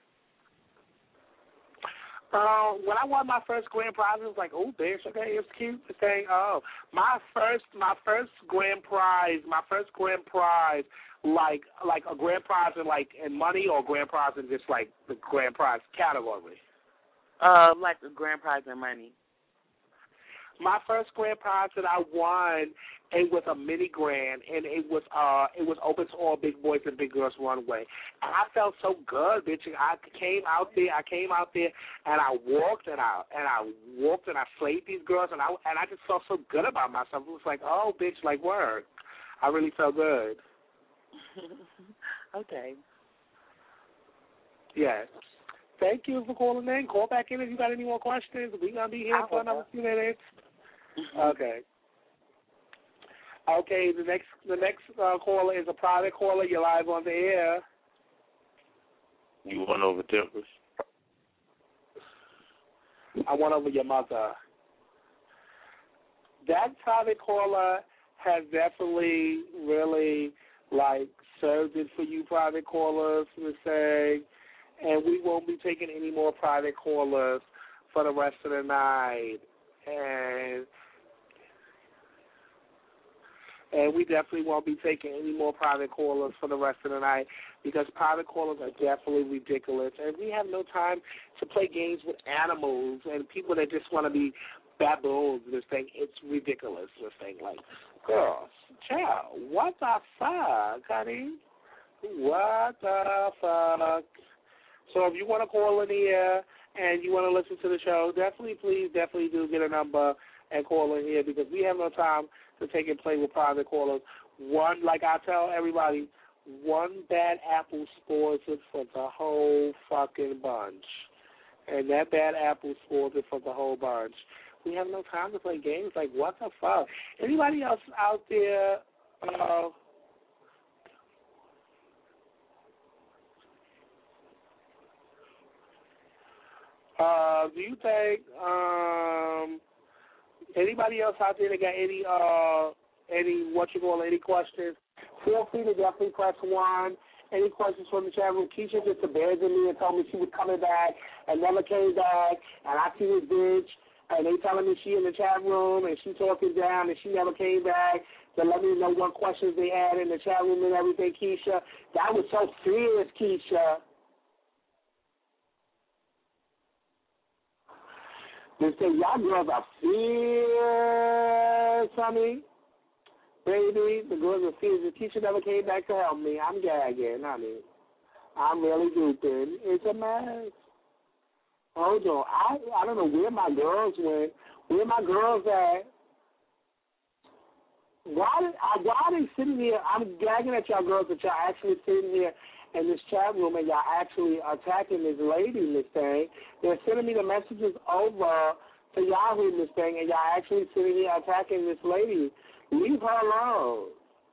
Uh, when I won my first grand prize, it was like, oh, bitch, okay, it's cute. It's saying, oh, my first, my first grand prize, my first grand prize, like, like a grand prize in like in money or grand prize in just like the grand prize category. Uh, like a grand prize in money. My first grand prize that I won, it was a mini grand, and it was uh, it was open to all big boys and big girls runway. And I felt so good, bitch. I came out there, I came out there, and I walked and I and I walked and I slayed these girls, and I and I just felt so good about myself. It was like, oh, bitch, like word. I really felt good. Okay. Yes. Thank you for calling in. Call back in if you got any more questions. We're gonna be here for another few minutes. Okay. Okay, the next the next uh, caller is a private caller. You're live on the air. You won over Tempest. I won over your mother. That private caller has definitely really like served it for you private callers, Miss A. And we won't be taking any more private callers for the rest of the night. And And we definitely won't be taking any more private callers for the rest of the night because private callers are definitely ridiculous. And we have no time to play games with animals and people that just want to be baboons. This thing, it's ridiculous, this thing. Like, girls, child, what the fuck, honey? What the fuck? So if you want to call in here and you want to listen to the show, definitely, please, definitely do get a number and call in here because we have no time to take and play with private callers. One, like I tell everybody, one bad apple spoils it for the whole fucking bunch. And that bad apple spoils it for the whole bunch. We have no time to play games. Like, what the fuck? Anybody else out there, uh, Uh, do you think um, anybody else out there that got any uh, any what you call any questions? Feel free to definitely press one. Any questions from the chat room? Keisha just abandoned me and told me she was coming back and never came back. And I see this bitch, and they telling me she in the chat room and she talking down and she never came back to let me know what questions they had in the chat room and everything. Keisha, that was so serious, Keisha. They say y'all girls are fierce, honey. Baby, the girls are fierce. The teacher never came back to help me. I'm gagging, honey. I'm really gooping. It's a mess. Hold on. I I don't know where my girls went. Where my girls at? Why did I, why are they sitting here? I'm gagging at y'all girls, but y'all actually sitting here in this chat room and y'all actually attacking this lady, Miss Thing. They're sending me the messages over to Yahoo, Miss Thing, and y'all actually sitting here attacking this lady. Leave her alone.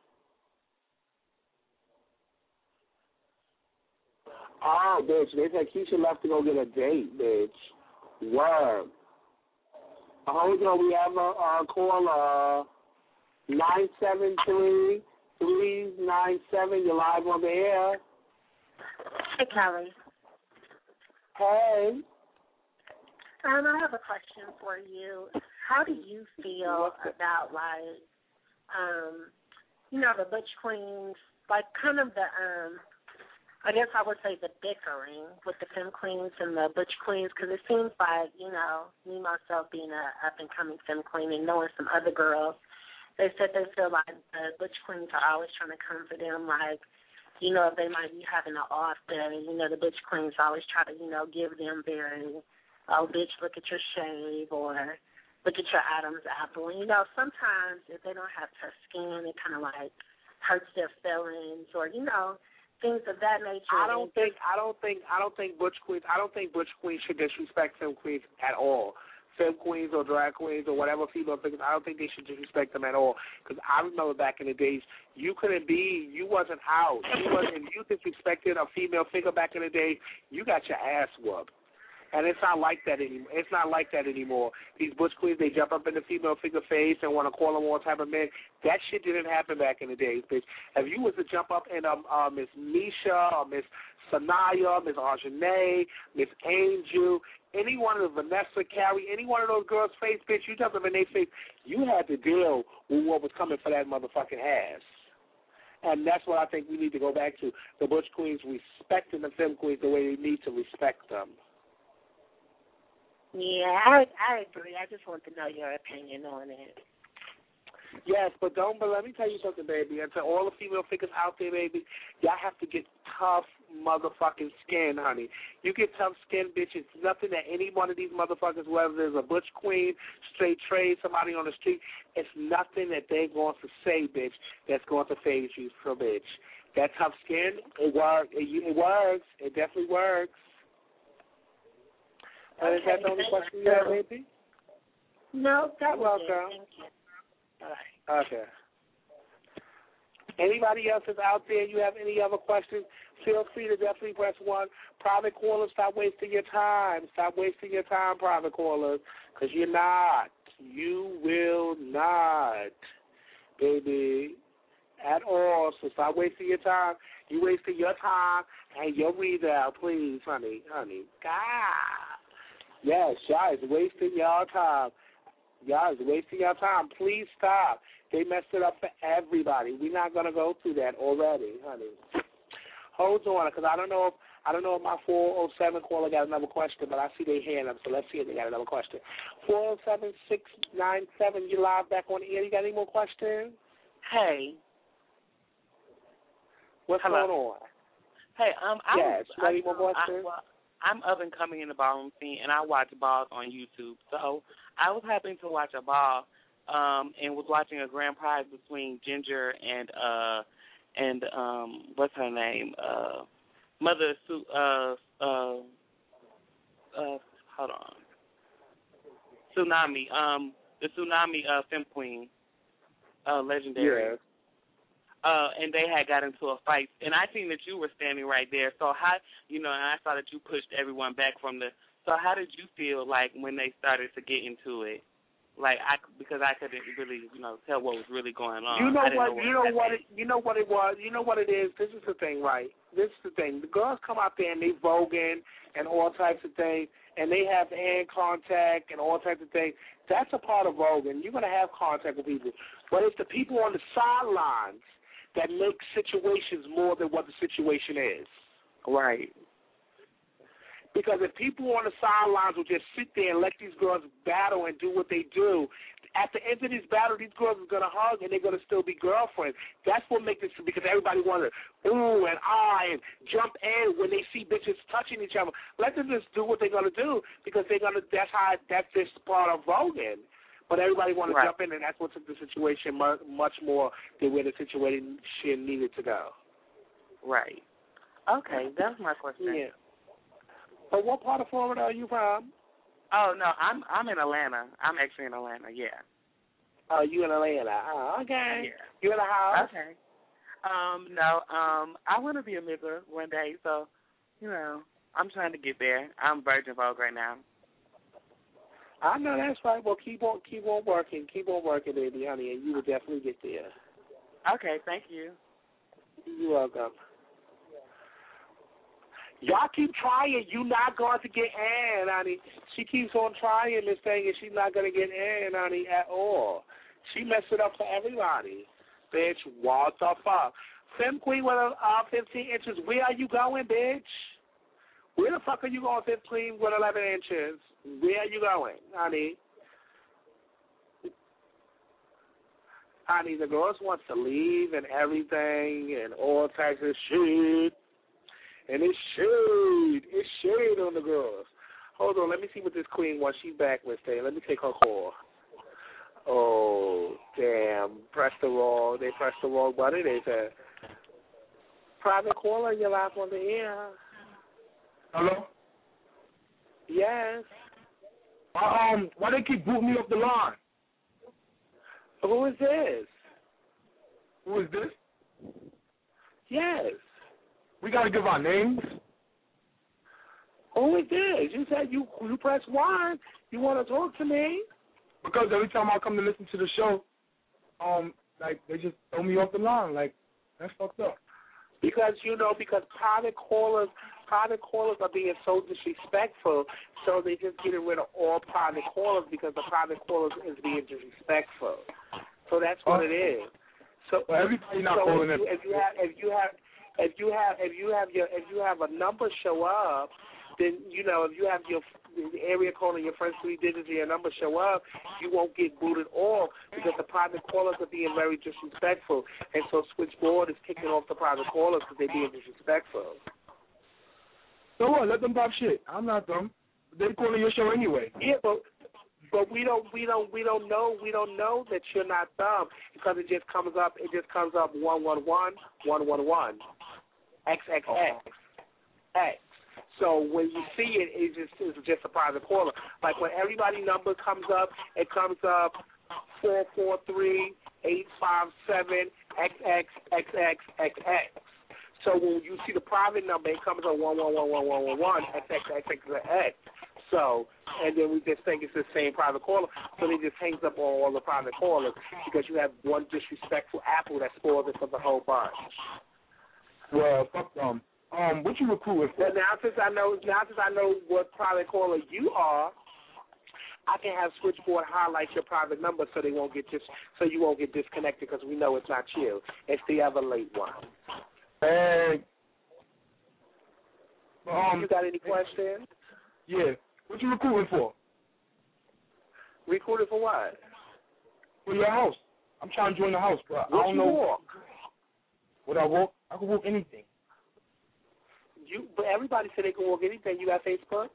Oh, bitch, they said Keisha left to go get a date, bitch. Word. Hold on, we have a, a caller. nine seven three, three nine seven, you're live on the air. Hey, Kelly. Hey. Um, I have a question for you. How do you feel about, like, um, you know, the Butch Queens, like kind of the, um, I guess I would say the bickering with the Femme Queens and the Butch Queens, because it seems like, you know, me myself being a up-and-coming Femme Queen and knowing some other girls, they said they feel like the Butch Queens are always trying to come for them, like, you know, if they might be having an off day, you know, the Butch Queens always try to, you know, give them very, oh, bitch, look at your shave, or look at your Adam's apple. And, you know, sometimes if they don't have tough skin, it kind of, like, hurts their feelings, or, you know, things of that nature. I don't think, I don't think, I don't think Butch Queens, I don't think Butch Queens should disrespect Femme Queens at all. Femme Queens or drag queens or whatever female figures, I don't think they should disrespect them at all. Because I remember back in the days, you couldn't be, you wasn't out. You wasn't, if you disrespected a female figure back in the day, you got your ass whooped. And it's not like that anymore. It's not like that anymore. These Butch Queens, they jump up in the female figure face and want to call them all type of men. That shit didn't happen back in the days, bitch. If you was to jump up in um, uh, Miss Misha or Miss Sanaya, Miss Arjanae, Miss Angel, any one of the Vanessa, Carrie, any one of those girls' face, bitch, you jump up in their face, you had to deal with what was coming for that motherfucking ass. And that's what I think we need to go back to. The Butch Queens respecting the Femme Queens the way they need to respect them. Yeah, I I agree. I just want to know your opinion on it. Yes, but don't. But let me tell you something, baby. And to all the female figures out there, baby, y'all have to get tough motherfucking skin, honey. You get tough skin, bitch. It's nothing that any one of these motherfuckers, whether there's a Butch Queen, straight trade, somebody on the street, it's nothing that they're going to say, bitch, that's going to phase you for bitch. That tough skin, it works. It, it works. It definitely works. Uh, Okay, is that the only question you have, baby? No, that was it. Welcome. Thank you. All right. Okay. Anybody else is out there, you have any other questions, feel free to definitely press one. Private callers, stop wasting your time. Stop wasting your time, private callers, because you're not. You will not, baby, at all. So stop wasting your time. You wasting your time and your readout, please, honey. Honey. God. Yes, y'all is wasting y'all time. Y'all is wasting your time. Please stop. They messed it up for everybody. We're not gonna go through that already, honey. Hold on, because I don't know if I don't know if my four oh seven caller got another question, but I see their hand up, so let's see if they got another question. Four oh seven six nine seven, you live back on the air. You got any more questions? Hey. What's Hello. going on? Hey, um, I yes. was, You got any I, more questions? I, well, I'm up and coming in the ballroom scene, and I watch balls on YouTube. So I was happening to watch a ball, um, and was watching a grand prize between Ginger and uh, and um, what's her name, uh, Mother Su, uh, uh, uh, hold on, Tsunami, um, the Tsunami uh, Femme Queen, uh, legendary. Yeah. Uh, and they had got into a fight, and I seen that you were standing right there. So how, you know, and I saw that you pushed everyone back from the So how did you feel like when they started to get into it? Like I because I couldn't really you know tell what was really going on. You know I what? know You know what? It, you know what it was. You know what it is. This is the thing, right? This is the thing. The girls come out there and they voguing and all types of things, and they have hand contact and all types of things. That's a part of voguing. You're gonna have contact with people, but it's the people on the sidelines that make situations more than what the situation is. Right. Because if people on the sidelines will just sit there and let these girls battle and do what they do, at the end of this battle, these girls are going to hug and they're going to still be girlfriends. That's what makes this, because everybody wants to ooh and ah and jump in when they see bitches touching each other. Let them just do what they're going to do because they're going to, that's how, that's just part of voguing. But everybody want to right. jump in, and that's what took the situation much, much more than where the situation needed to go. Right. Okay, that's my question. Yeah. So what part of Florida are you from? Oh no, I'm I'm in Atlanta. I'm actually in Atlanta. Yeah. Oh, you in Atlanta? Oh, okay. Yeah. You in a house? Okay. Um, no. Um, I want to be a nigga one day, so you know, I'm trying to get there. I'm Virgin Vogue right now. I know that's right. Well, keep on keep on working, keep on working, baby, honey, and you will definitely get there. Okay. Thank you. You're welcome. Y'all keep trying. You're not going to get in, honey. She keeps on trying this thing, and she's not going to get in, honey, at all. She messed it up for everybody. Bitch, what the fuck? Femme Queen with uh, fifteen inches. Where are you going, bitch? Where the fuck are you going, fifteen with eleven inches? Where are you going, honey? Honey, the girls wants to leave and everything and all types of shit. And it's shade. It's shade on the girls. Hold on. Let me see what this queen wants. She's back, Miss Day. Let me take her call. Oh, damn. Press the wrong. They pressed the wrong button. They said, private caller, you're live on the air. Hello? Yes. Uh, um, why they keep booting me off the line? Who is this? Who is this? Yes. We got to give our names. Who is this? You said you you press one. You want to talk to me? Because every time I come to listen to the show, um, like, they just throw me off the line. Like, that's fucked up. Because, you know, because private callers, private callers are being so disrespectful, so they just getting rid of all private callers because the private callers is being disrespectful. So that's what it is. So, well, everybody not so calling if you, it. if you have, if you have, if you have, if you have your, if you have a number show up, then you know if you have your the area code and your first three digits of your number show up, you won't get booted off because the private callers are being very disrespectful, and so switchboard is kicking off the private callers because they're being disrespectful. So what? Let them pop shit. I'm not dumb. They calling your show anyway. Yeah, but but we don't we don't we don't know we don't know that you're not dumb because it just comes up it just comes up one one one one one one X X X X. So when you see it, it's just it's just a private caller. Like when everybody number comes up, it comes up four four three eight five seven X X X X X X. So when you see the private number, it comes up one one one one one one one X X X X X. So and then we just think it's the same private caller. So they just hangs up on all the private callers because you have one disrespectful apple that spoils it for the whole bunch. Well, fuck them. Um, what you recruiting for? Well, now since I know, now since I know what private caller you are, I can have switchboard highlight your private number so they won't get dis, so you won't get disconnected because we know it's not you. It's the other late one. Hey. Um, you got any questions? Yeah. What you recruiting for? Recruiting for what? For your house. I'm trying to join the house, but what I don't you know. Walk? What I walk? I can walk anything. You, but everybody said they can walk anything. You got Facebook?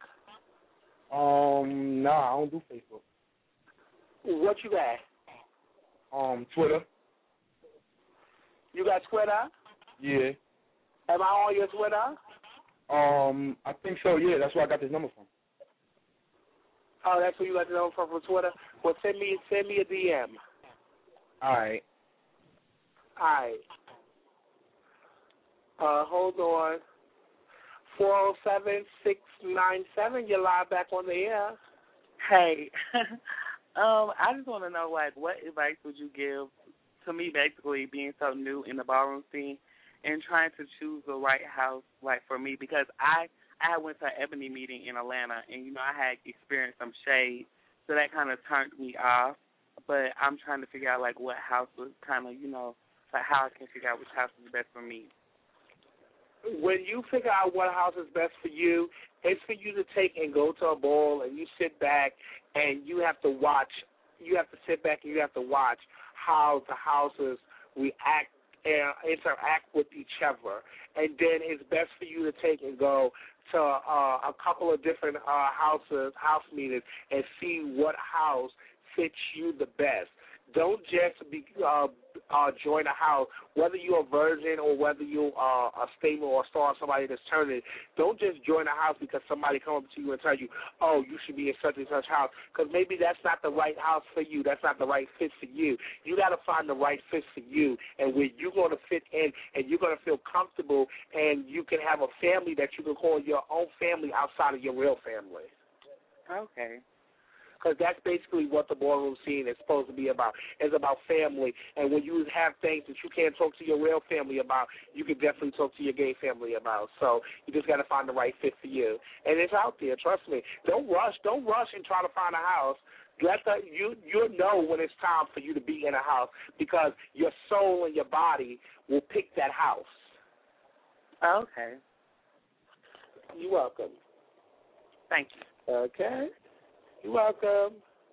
Um, nah, I don't do Facebook. What you got? Um, Twitter. You got Twitter? Yeah. Am I on your Twitter? Um, I think so. Yeah, that's where I got this number from. Oh, that's where you got the number from, from Twitter. Well, send me send me a D M. All right. All right. Uh, hold on. four oh seven, six nine seven. You're live back on the air. Hey, um, I just want to know, like, what advice would you give to me, basically, being so new in the ballroom scene and trying to choose the right house, like, for me? Because I, I went to an Ebony meeting in Atlanta, and, you know, I had experienced some shade, so that kind of turned me off. But I'm trying to figure out, like, what house was kind of, you know, like how I can figure out which house is best for me. When you figure out what house is best for you, it's for you to take and go to a ball and you sit back and you have to watch. You have to sit back and you have to watch how the houses react and interact with each other. And then it's best for you to take and go to uh, a couple of different uh, houses, house meetings, and see what house fits you the best. Don't just be uh, uh, join a house, whether you're a virgin or whether you are a stable or star, somebody that's turning. Don't just join a house because somebody comes up to you and tell you, oh, you should be in such and such house, because maybe that's not the right house for you. That's not the right fit for you. You got to find the right fit for you and where you're going to fit in and you're going to feel comfortable and you can have a family that you can call your own family outside of your real family. Okay. Because that's basically what the ballroom scene is supposed to be about. It's about family. And when you have things that you can't talk to your real family about, you can definitely talk to your gay family about. So you just got to find the right fit for you. And it's out there, trust me. Don't rush. Don't rush and try to find a house. Let the, you, you'll know when it's time for you to be in a house because your soul and your body will pick that house. Okay. You're welcome. Thank you. Okay. You're welcome.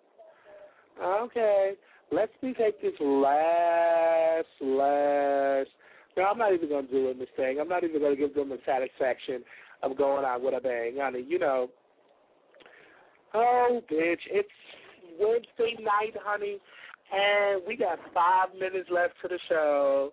Okay. Let's me take this last, last. No, I'm not even going to do it, Miss Thing. I'm not even going to give them the satisfaction of going out with a bang. Honey, you know. Oh, bitch. It's Wednesday night, honey, and we got five minutes left to the show.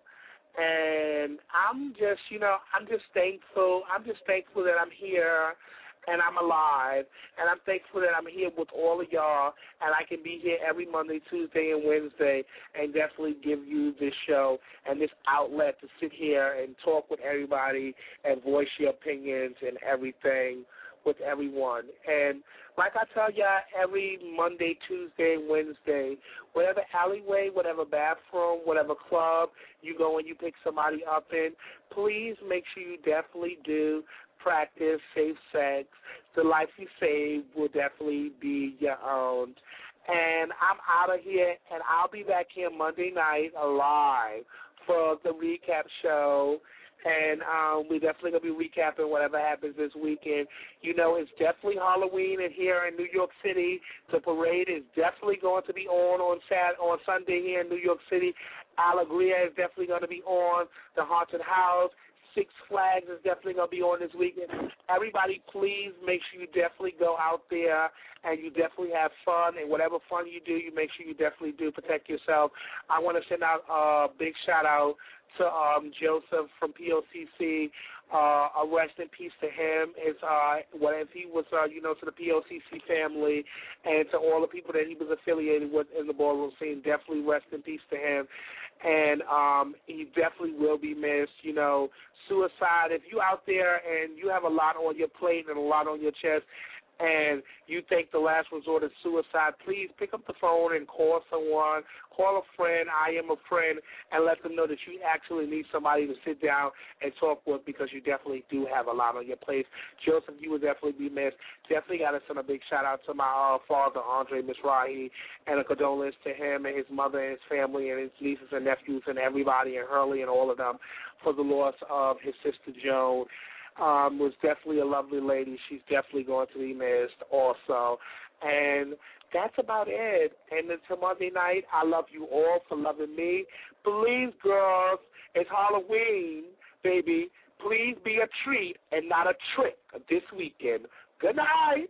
And I'm just, you know, I'm just thankful. I'm just thankful that I'm here. And I'm alive, and I'm thankful that I'm here with all of y'all, and I can be here every Monday, Tuesday, and Wednesday, and definitely give you this show and this outlet to sit here and talk with everybody and voice your opinions and everything with everyone. And like I tell y'all, every Monday, Tuesday, and Wednesday, whatever alleyway, whatever bathroom, whatever club you go and you pick somebody up in, please make sure you definitely do practice safe sex. The life you save will definitely be your own. And I'm out of here, and I'll be back here Monday night live for the recap show. And um, we're definitely going to be recapping whatever happens this weekend. You know, it's definitely Halloween in here in New York City. The parade is definitely going to be on on, Saturday, on Sunday here in New York City. Alegria is definitely going to be on. The Haunted House. Six Flags is definitely going to be on this weekend. Everybody, please make sure you definitely go out there and you definitely have fun. And whatever fun you do, you make sure you definitely do protect yourself. I want to send out a big shout-out to um, Joseph from P O C C. Uh, a rest in peace to him. It's, uh, what if he was, uh, you know, to the P O C C family and to all the people that he was affiliated with in the ballroom scene. Definitely rest in peace to him. And um, he definitely will be missed. You know, suicide, if you out there and you have a lot on your plate and a lot on your chest and you think the last resort is suicide, please pick up the phone and call someone, call a friend, I am a friend, and let them know that you actually need somebody to sit down and talk with because you definitely do have a lot on your plate. Joseph, you will definitely be missed. Definitely got to send a big shout-out to my uh, father, Andre Mizrahi, and a condolence to him and his mother and his family and his nieces and nephews and everybody and Hurley and all of them for the loss of his sister Joan. Um, was definitely a lovely lady. She's definitely going to be missed also. And that's about it. And until Monday night, I love you all for loving me. Please, girls, it's Halloween, baby. Please be a treat and not a trick this weekend. Good night.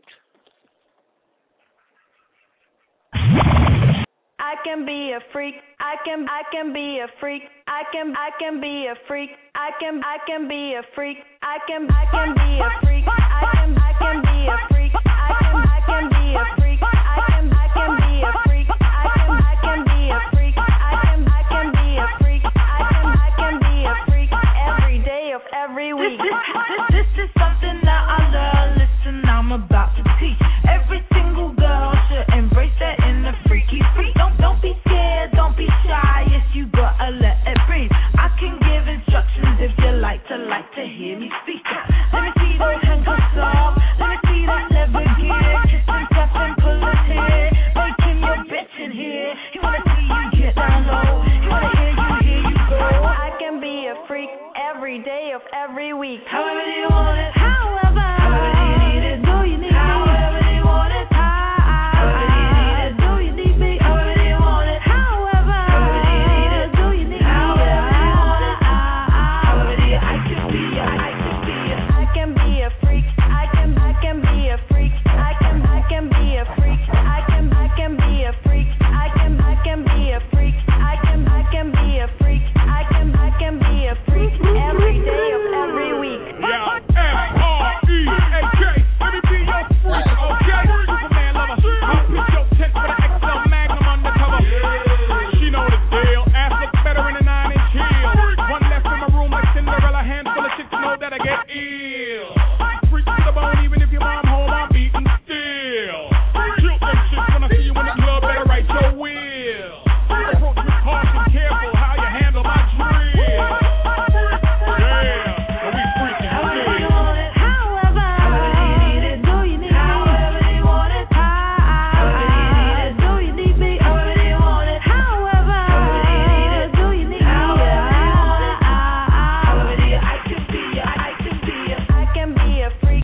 I can be a freak. I can I can be a freak. I can I can be a freak. I can I can be a freak. I can I can be a freak. I can I can be a freak. I can I can be a freak. I can I can be a freak. I can I can be a freak. I can I can be a freak. I can I can be a freak every day of every week. This, this, this, this is something every day of every week. However you want it. How